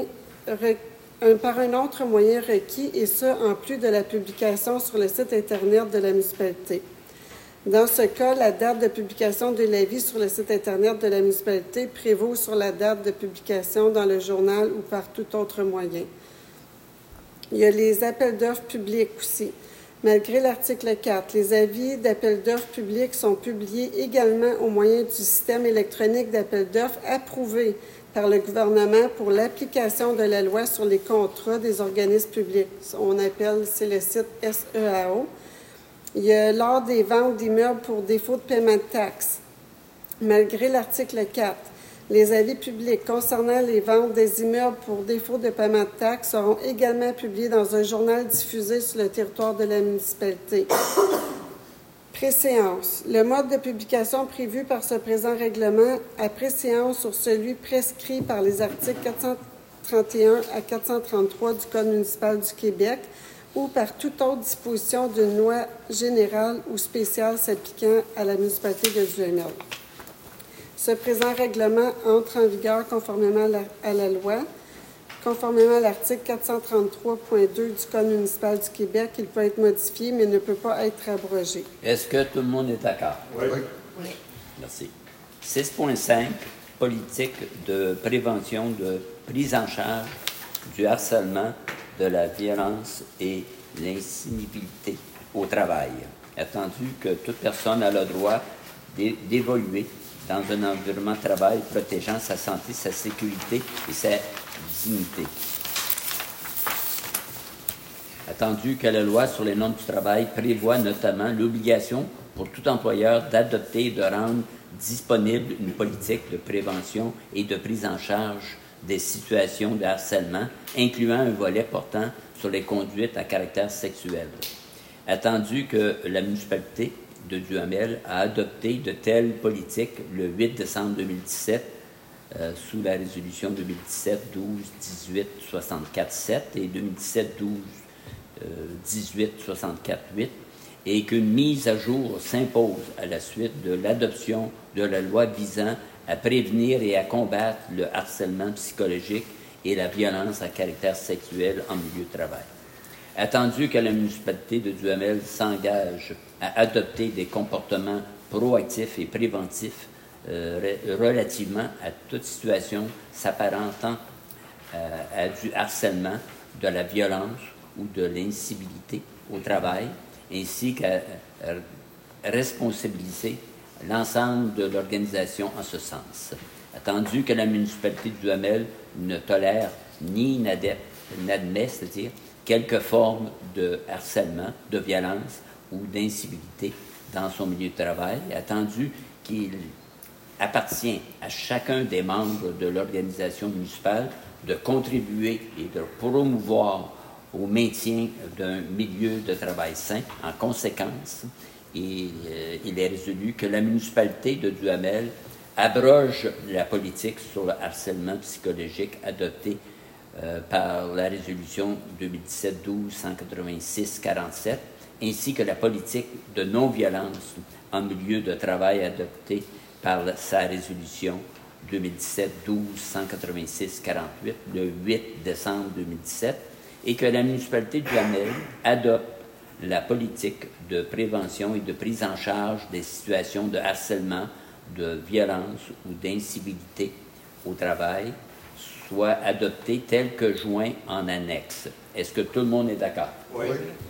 autre moyen requis, et ce, en plus de la publication sur le site Internet de la municipalité. Dans ce cas, la date de publication de l'avis sur le site Internet de la municipalité prévaut sur la date de publication dans le journal ou par tout autre moyen. Il y a les appels d'offres publics aussi. Malgré l'article 4, les avis d'appels d'offres publics sont publiés également au moyen du système électronique d'appels d'offres approuvé par le gouvernement pour l'application de la loi sur les contrats des organismes publics. C'est le site SEAO. Il y a lors des ventes d'immeubles pour défaut de paiement de taxes. Malgré l'article 4, les avis publics concernant les ventes des immeubles pour défaut de paiement de taxes seront également publiés dans un journal diffusé sur le territoire de la municipalité. Préséance. Le mode de publication prévu par ce présent règlement a préséance sur celui prescrit par les articles 431 à 433 du Code municipal du Québec ou par toute autre disposition d'une loi générale ou spéciale s'appliquant à la municipalité de Duhamel. Ce présent règlement entre en vigueur conformément à la loi. Conformément à l'article 433.2 du Code municipal du Québec, il peut être modifié, mais ne peut pas être abrogé. Est-ce que tout le monde est d'accord? Oui. Oui. Merci. 6.5, politique de prévention de prise en charge du harcèlement, de la violence et l'incivilité au travail. Attendu que toute personne a le droit d'évoluer dans un environnement de travail protégeant sa santé, sa sécurité et sa dignité. Attendu que la loi sur les normes du travail prévoit notamment l'obligation pour tout employeur d'adopter et de rendre disponible une politique de prévention et de prise en charge des situations de harcèlement, incluant un volet portant sur les conduites à caractère sexuel. Attendu que la municipalité de Duhamel a adopté de telles politiques le 8 décembre 2017 sous la résolution 2017-12-18-64-7 et 2017-12-18-64-8 et qu'une mise à jour s'impose à la suite de l'adoption de la loi visant à prévenir et à combattre le harcèlement psychologique et la violence à caractère sexuel en milieu de travail. Attendu que la municipalité de Duhamel s'engage à adopter des comportements proactifs et préventifs relativement à toute situation s'apparentant à du harcèlement, de la violence ou de l'incivilité au travail, ainsi qu'à responsabiliser l'ensemble de l'organisation en ce sens. Attendu que la municipalité de Duhamel ne tolère ni n'admet, c'est-à-dire quelque forme de harcèlement, de violence ou d'incivilité dans son milieu de travail, attendu qu'il appartient à chacun des membres de l'organisation municipale de contribuer et de promouvoir au maintien d'un milieu de travail sain. En conséquence, il est résolu que la municipalité de Duhamel abroge la politique sur le harcèlement psychologique adoptée par la résolution 2017-12-186-47, ainsi que la politique de non-violence en milieu de travail adoptée par sa résolution 2017-12-186-48 le 8 décembre 2017, et que la municipalité de Duhamel adopte la politique de prévention et de prise en charge des situations de harcèlement, de violence ou d'incivilité au travail, soit adoptée telle que joint en annexe. Est-ce que tout le monde est d'accord? Oui.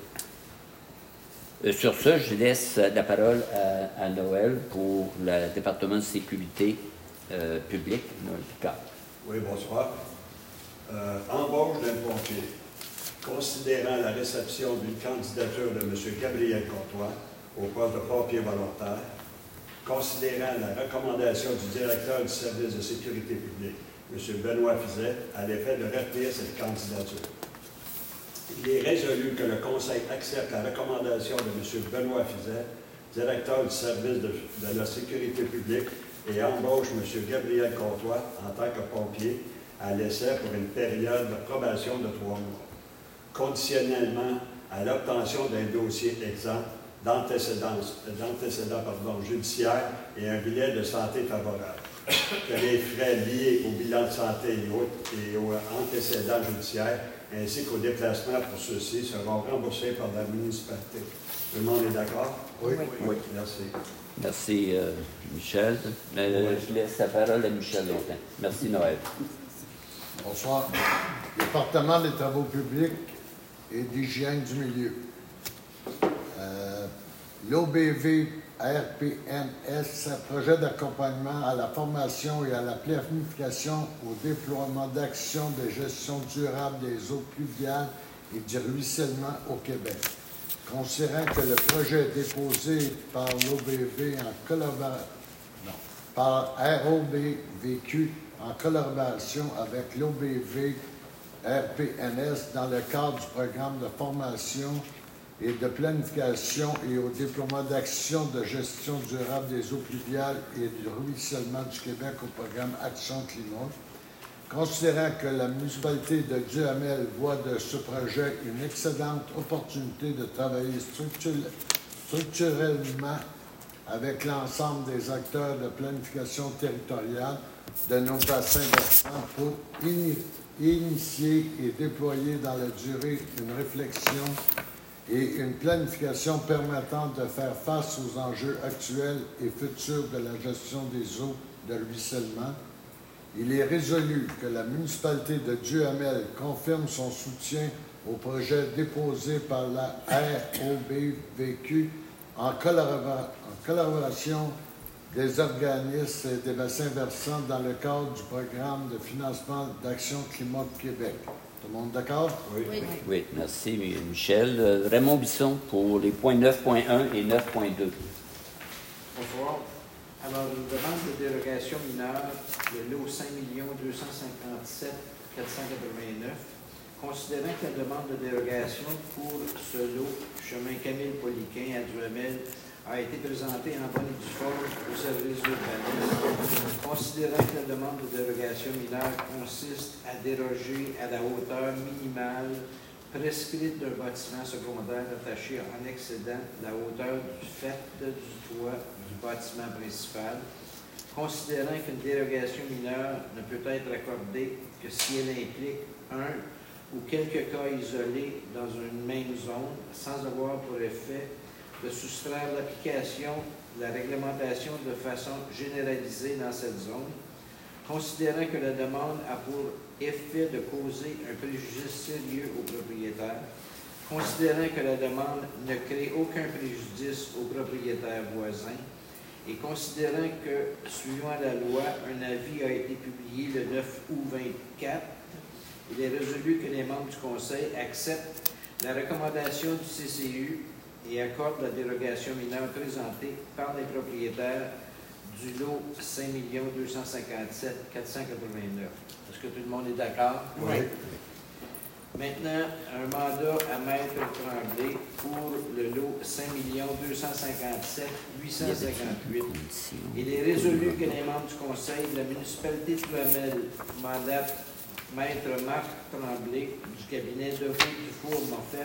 Sur ce, je laisse la parole à Noël pour le département de sécurité publique. Noël Picard. Oui, bonsoir. Embauche d'un pompier. Considérant la réception d'une candidature de M. Gabriel Courtois au poste de pompier volontaire, considérant la recommandation du directeur du service de sécurité publique, M. Benoît Fizet, à l'effet de retenir cette candidature. Il est résolu que le Conseil accepte la recommandation de M. Benoît Fizet, directeur du service de la sécurité publique, et embauche M. Gabriel Courtois en tant que pompier à l'essai pour une période de probation de 3 mois, conditionnellement à l'obtention d'un dossier exempt d'antécédents judiciaires et un bilan de santé favorable, que les frais liés au bilan de santé et aux antécédents judiciaires ainsi qu'aux déplacements pour ceux-ci seront remboursés par la municipalité. Tout le monde est d'accord? Oui. Merci. Merci, Michel. Je laisse la parole à Michel Longtemps. Merci, Noël. Bonsoir. Département des travaux publics et d'hygiène du milieu. L'OBV RPMS, projet d'accompagnement à la formation et à la planification au déploiement d'actions de gestion durable des eaux pluviales et du ruissellement au Québec. considérant que le projet déposé par l'OBV par ROBVQ en collaboration avec l'OBV RPNS dans le cadre du programme de formation et de planification et au déploiement d'actions de gestion durable des eaux pluviales et du ruissellement du Québec au programme Action Climat. Considérant que la municipalité de Duhamel voit de ce projet une excellente opportunité de travailler structurellement avec l'ensemble des acteurs de planification territoriale de nos bassins versants pour initier et déployer dans la durée une réflexion et une planification permettant de faire face aux enjeux actuels et futurs de la gestion des eaux de ruissellement. Il est résolu que la municipalité de Duhamel confirme son soutien au projet déposé par la ROBVQ en collaboration des organismes et des bassins versants dans le cadre du programme de financement d'Action Climat de Québec. Tout le monde d'accord? Oui. Oui, merci Michel. Raymond Bisson pour les points 9.1 et 9.2. Bonsoir. Alors, une demande de dérogation mineure, le lot 5 257 489. Considérant que la demande de dérogation pour ce lot, chemin Camille-Poliquin à Duhamel, a été présentée en bonne et due forme au service urbanisme, considérant que la demande de dérogation mineure consiste à déroger à la hauteur minimale prescrite d'un bâtiment secondaire attaché en excédant la hauteur du fait du toit du bâtiment principal, considérant qu'une dérogation mineure ne peut être accordée que si elle implique un ou quelques cas isolés dans une même zone, sans avoir pour effet de soustraire l'application de la réglementation de façon généralisée dans cette zone, considérant que la demande a pour effet de causer un préjudice sérieux au propriétaire, considérant que la demande ne crée aucun préjudice aux propriétaires voisins, et considérant que, suivant la loi, un avis a été publié le 9 août 2024, il est résolu que les membres du Conseil acceptent la recommandation du CCU et accordent la dérogation mineure présentée par les propriétaires du lot 5 257 489. Est-ce que tout le monde est d'accord? Oui. Maintenant, un mandat à Maître Tremblay pour le lot 5 257 858. Il est résolu que les membres du Conseil de la municipalité de Duhamel mandatent Maître Marc Tremblay du cabinet de Dufour-Moffett,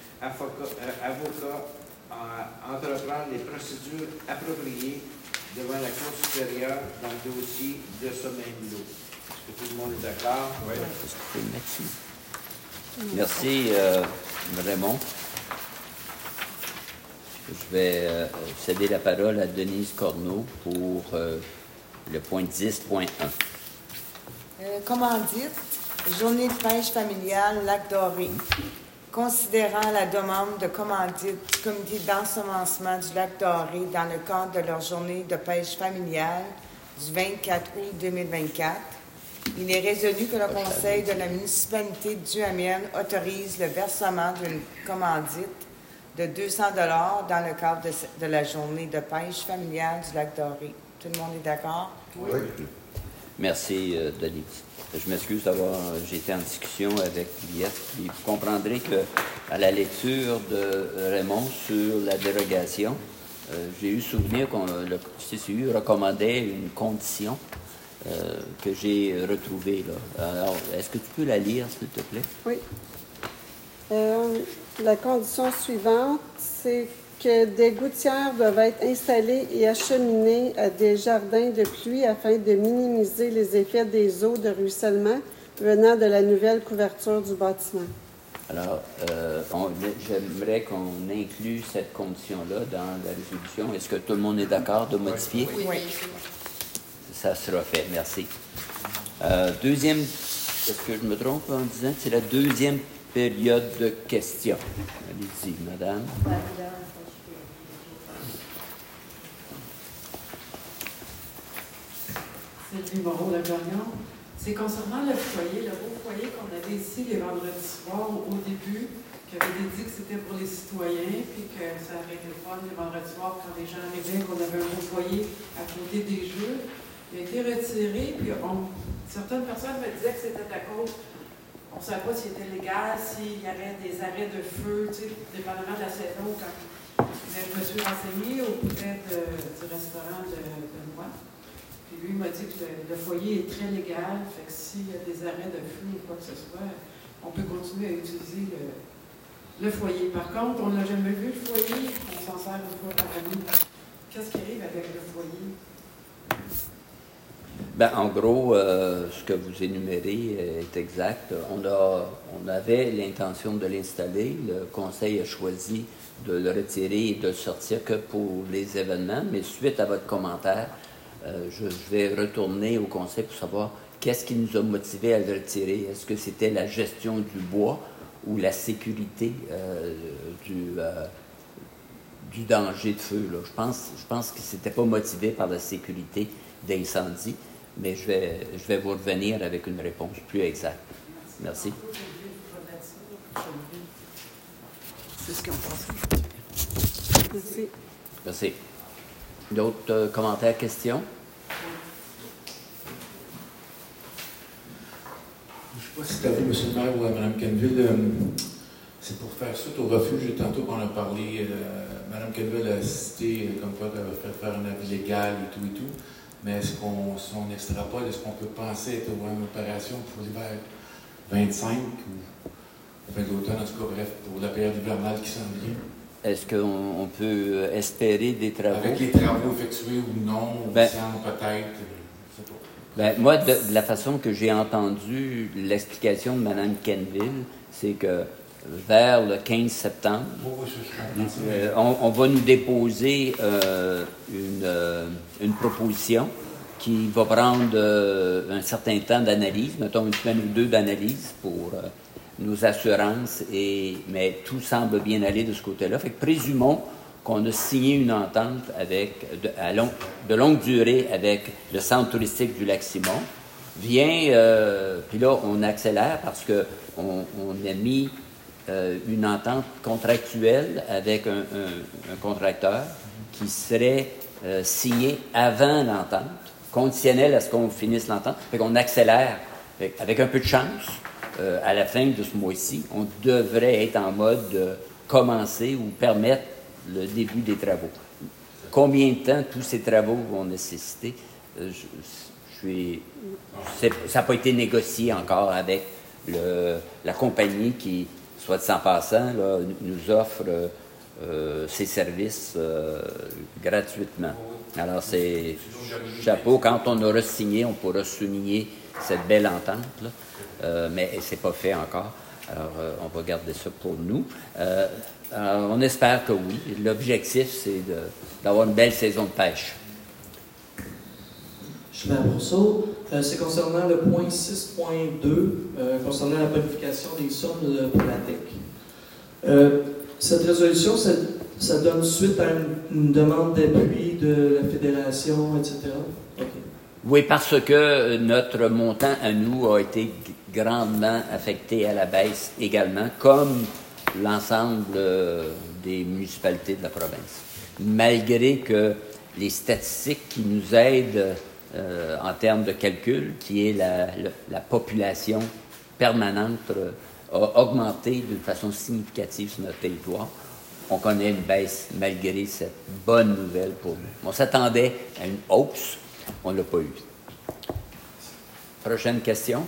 avocat, à entreprendre les procédures appropriées devant la Cour supérieure dans le dossier de ce même lot. Est-ce que tout le monde est d'accord? Oui. Merci, Raymond. Je vais céder la parole à Denise Corneau pour le point 10.1. Commandite, journée de pêche familiale Lac-Doré. Considérant la demande de commandite du comité d'ensemencement du Lac-Doré dans le cadre de leur journée de pêche familiale du 24 août 2024, il est résolu que le Conseil de la municipalité de Duhamel autorise le versement d'une commandite de 200 $ dans le cadre de la journée de pêche familiale du Lac-Doré. Tout le monde est d'accord? Oui. Merci, Denis. Je m'excuse d'avoir... J'étais en discussion avec Liette. Puis vous comprendrez qu'à la lecture de Raymond sur la dérogation, j'ai eu souvenir que le CCU recommandait une condition que j'ai retrouvée. Là. Alors, est-ce que tu peux la lire, s'il te plaît? Oui. La condition suivante, c'est que des gouttières doivent être installées et acheminées à des jardins de pluie afin de minimiser les effets des eaux de ruissellement venant de la nouvelle couverture du bâtiment. Alors, j'aimerais qu'on inclue cette condition-là dans la résolution. Est-ce que tout le monde est d'accord de modifier? Oui. Ça sera fait, merci. Deuxième, est-ce que je me trompe en disant que c'est la deuxième période de questions? Allez-y, madame. Sylvie Moreau-Lagagnon. C'est concernant le foyer, le beau foyer qu'on avait ici les vendredis soirs au début, qui avait dit que c'était pour les citoyens, puis que ça aurait été le fun les vendredis soirs quand les gens arrivaient, qu'on avait un beau foyer à côté des jeux. Il a été retiré, puis certaines personnes me disaient que c'était à cause, on ne savait pas s'il était légal, s'il y avait des arrêts de feu, tu sais, dépendamment de la saison, quand mais je me suis renseignée auprès du restaurant de moi. Puis lui, il m'a dit que le foyer est très légal, fait que s'il y a des arrêts de feu ou quoi que ce soit, on peut continuer à utiliser le foyer. Par contre, on n'a jamais vu le foyer, on s'en sert une fois par année. Qu'est-ce qui arrive avec le foyer? Ben, en gros, ce que vous énumérez est exact. On avait l'intention de l'installer. Le conseil a choisi de le retirer et de le sortir que pour les événements. Mais suite à votre commentaire, je vais retourner au conseil pour savoir qu'est-ce qui nous a motivés à le retirer. Est-ce que c'était la gestion du bois ou la sécurité du danger de feu? Là. Je pense que ce n'était pas motivé par la sécurité d'incendie. Mais je vais vous revenir avec une réponse plus exacte. Merci. C'est ce qu'on pense. Merci. Merci. D'autres commentaires, questions? Je ne sais pas si c'était vous, M. le maire ou Mme Quenneville. C'est pour faire suite au refuge. Tantôt qu'on a parlé, Mme Quenneville a cité comme quoi elle va faire un avis légal et tout. Mais est-ce qu'on, si on extrapole, est-ce qu'on peut penser être une opération pour l'hiver 25 ou fin de l'automne, en tout cas, bref, pour la période hivernale qui s'en vient? Est-ce qu'on peut espérer des travaux? Avec les travaux effectués ou non, peut-être, je ne sais pas. Ben, moi, de la façon que j'ai entendu l'explication de Mme Quenneville, c'est que vers le 15 septembre, on va nous déposer une proposition qui va prendre un certain temps d'analyse, mettons une semaine ou deux d'analyse pour nos assurances, mais tout semble bien aller de ce côté-là. Fait que présumons qu'on a signé une entente de longue durée avec le centre touristique du Lac-Simon. Puis là, on accélère parce qu'on a mis une entente contractuelle avec un contracteur qui serait signé avant l'entente, conditionnel à ce qu'on finisse l'entente. Fait qu'on accélère. Avec un peu de chance, à la fin de ce mois-ci, on devrait être en mode de commencer ou permettre le début des travaux. Combien de temps tous ces travaux vont nécessiter? Ça n'a pas été négocié encore avec la compagnie qui, soit dit en passant, là, nous offre ses services gratuitement. Alors, c'est chapeau. Quand on aura signé, on pourra souligner cette belle entente, là. Mais ce n'est pas fait encore. Alors, on va garder ça pour nous. Alors, on espère que oui. L'objectif, c'est d'avoir une belle saison de pêche. Je m'appelle Rousseau. C'est concernant le point 6.2, concernant la bonification des sommes pour la TEC. Cette résolution, ça donne suite à une demande d'appui de la Fédération, etc. Okay. Oui, parce que notre montant à nous a été grandement affecté à la baisse également, comme l'ensemble des municipalités de la province. Malgré que les statistiques qui nous aident en termes de calcul, qui est la population permanente, a augmenté d'une façon significative sur notre territoire. On connaît une baisse malgré cette bonne nouvelle pour nous. On s'attendait à une hausse, on ne l'a pas eu. Prochaine question.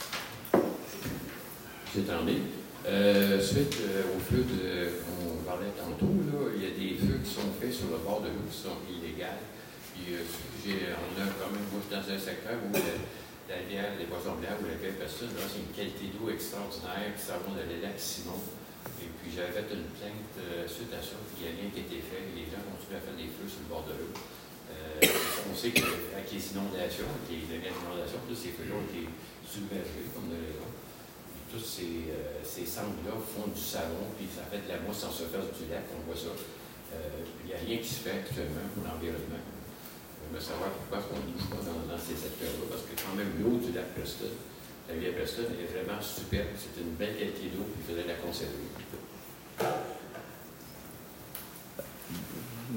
C'est tendu. Suite aux feux qu'on parlait tantôt, là, il y a des feux qui sont faits sur le bord de l'eau qui sont illégaux. Puis, on a quand même, moi, je suis dans un secteur où la bière, les poissons blancs ou la bière personne, là, c'est une qualité d'eau extraordinaire qui s'en va de la Lac-Simon. Et puis, j'avais fait une plainte suite à ça, puis il n'y a rien qui a été fait. Les gens continuent à faire des feux sur le bord de l'eau. On sait qu'avec les inondations, avec les inondations, tous ces feux-là ont été submergés, comme de raison. Tous ces cendres-là font du savon, puis ça fait de la mousse en surface du lac, on voit ça. Il n'y a rien qui se fait actuellement pour l'environnement. Je veux savoir pourquoi on ne bouge pas dans ces secteurs-là, parce que quand même l'eau du lac Preston, la rivière Preston est vraiment superbe, c'est une belle qualité d'eau, puis il faudrait la conserver.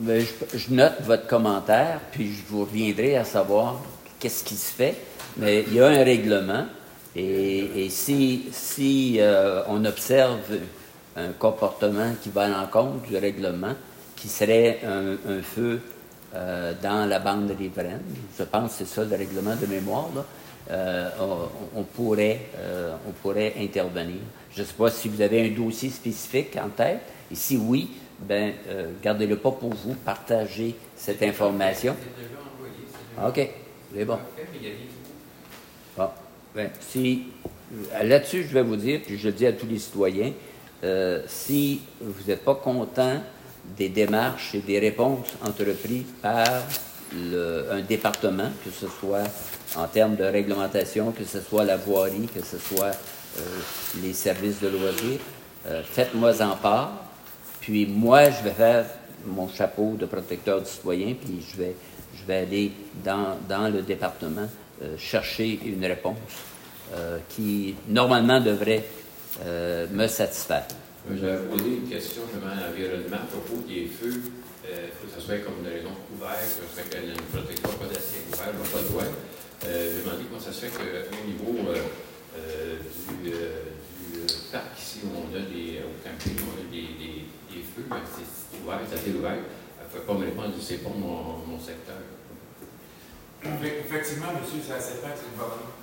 Ben, je note votre commentaire, puis je vous reviendrai à savoir qu'est-ce qui se fait. Mais il y a un règlement, et si on observe un comportement qui va à l'encontre du règlement, qui serait un feu dans la bande riveraine, je pense que c'est ça le règlement de mémoire, là, on pourrait intervenir. Je ne sais pas si vous avez un dossier spécifique en tête, et si oui, ben, gardez-le pas pour vous, partagez cette information. OK, c'est bon. Bon, ben, là-dessus, je vais vous dire, puis je le dis à tous les citoyens, si vous n'êtes pas content des démarches et des réponses entreprises par un département, que ce soit en termes de réglementation, que ce soit la voirie, que ce soit les services de loisirs, faites-moi en part. Puis moi, je vais faire mon chapeau de protecteur du citoyen, puis je vais aller dans le département chercher une réponse qui, normalement, devrait me satisfaire. J'avais posé une question justement à l'environnement à propos des feux. Il faut que ça soit comme une raison couverte, que ce soit une protection pas d'acier couvert, pas de droit. J'ai demandé comment ça se fait qu'au niveau du parc ici, où on a au camping, on a des feux, ben, c'est ouvert, c'est assez ouvert. Il ne faut pas me répondre, c'est pas mon secteur. Effectivement, monsieur, c'est assez clair, c'est le gouvernement.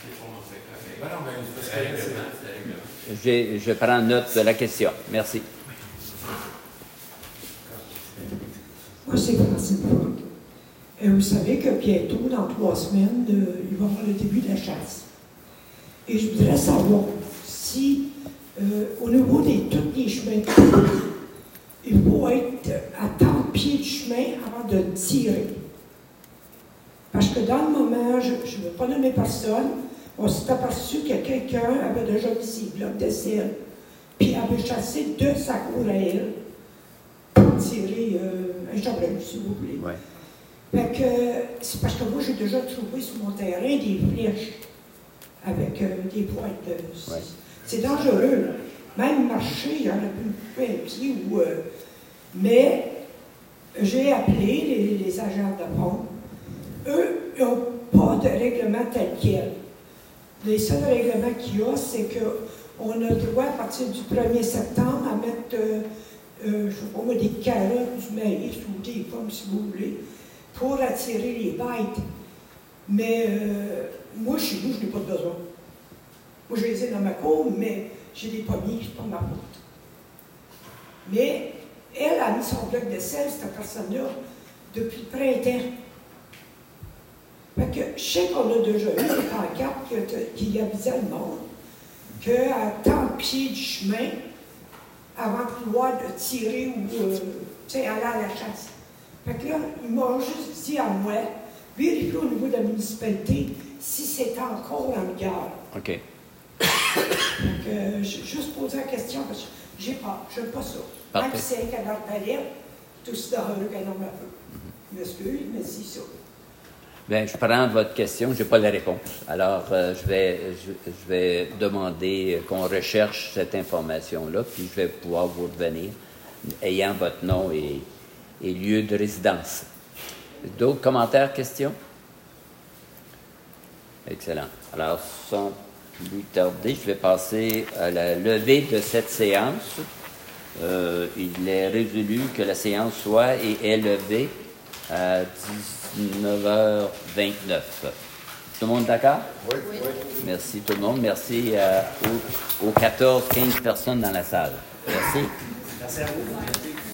Je prends note de la question. Merci. Moi, c'est Francine Franck. Vous savez que bientôt, dans 3 semaines, il va y avoir le début de la chasse. Et je voudrais savoir si, au niveau de tous les chemins, il faut être à tant de pieds de chemin avant de tirer. Parce que dans le moment, je ne veux pas nommer personne, on s'est aperçu que quelqu'un avait déjà mis ses blocs de sel, puis avait chassé de sa cour à elle pour tirer un javelot, si vous voulez. Ouais. Fait que c'est parce que moi, j'ai déjà trouvé sur mon terrain des flèches avec des pointes. Ouais. C'est dangereux, là. Même marcher, il y en a plus un pied ou. Mais j'ai appelé les agents de pompe. Eux, ils n'ont pas de règlement tel quel. Les seuls règlements qu'il y a, c'est qu'on a le droit, à partir du 1er septembre, à mettre, je ne sais pas moi, des carottes, du maïs ou des pommes, si vous voulez, pour attirer les bêtes. Mais moi, chez nous, je n'ai pas de besoin. Moi, je les ai dans ma cour, mais j'ai des pommiers, c'est pas ma faute. Mais elle a mis son bloc de sel, cette personne-là, depuis le printemps. Fait que je sais qu'on a déjà eu des pancartes qui avisaient le monde qu'à tant de pieds du chemin, avant de pouvoir tirer ou aller à la chasse. Fait que là, ils m'ont juste dit à moi, vérifier au niveau de la municipalité si c'est encore en vigueur. OK. Donc, j'ai juste posé la question parce que j'ai peur, je n'aime pas ça. Parfait. Même si c'est un cadavre de palette, tout ça dans un canon à feu. Je m'excuse, mais c'est ça. Bien, je prends votre question, je n'ai pas la réponse. Alors, je vais demander qu'on recherche cette information-là, puis je vais pouvoir vous revenir, ayant votre nom et lieu de résidence. D'autres commentaires, questions? Excellent. Alors, sans plus tarder, je vais passer à la levée de cette séance. Il est résolu que la séance soit et est levée à 19h29. Tout le monde d'accord? Oui. Merci tout le monde. Merci aux 14-15 personnes dans la salle. Merci. Merci à vous.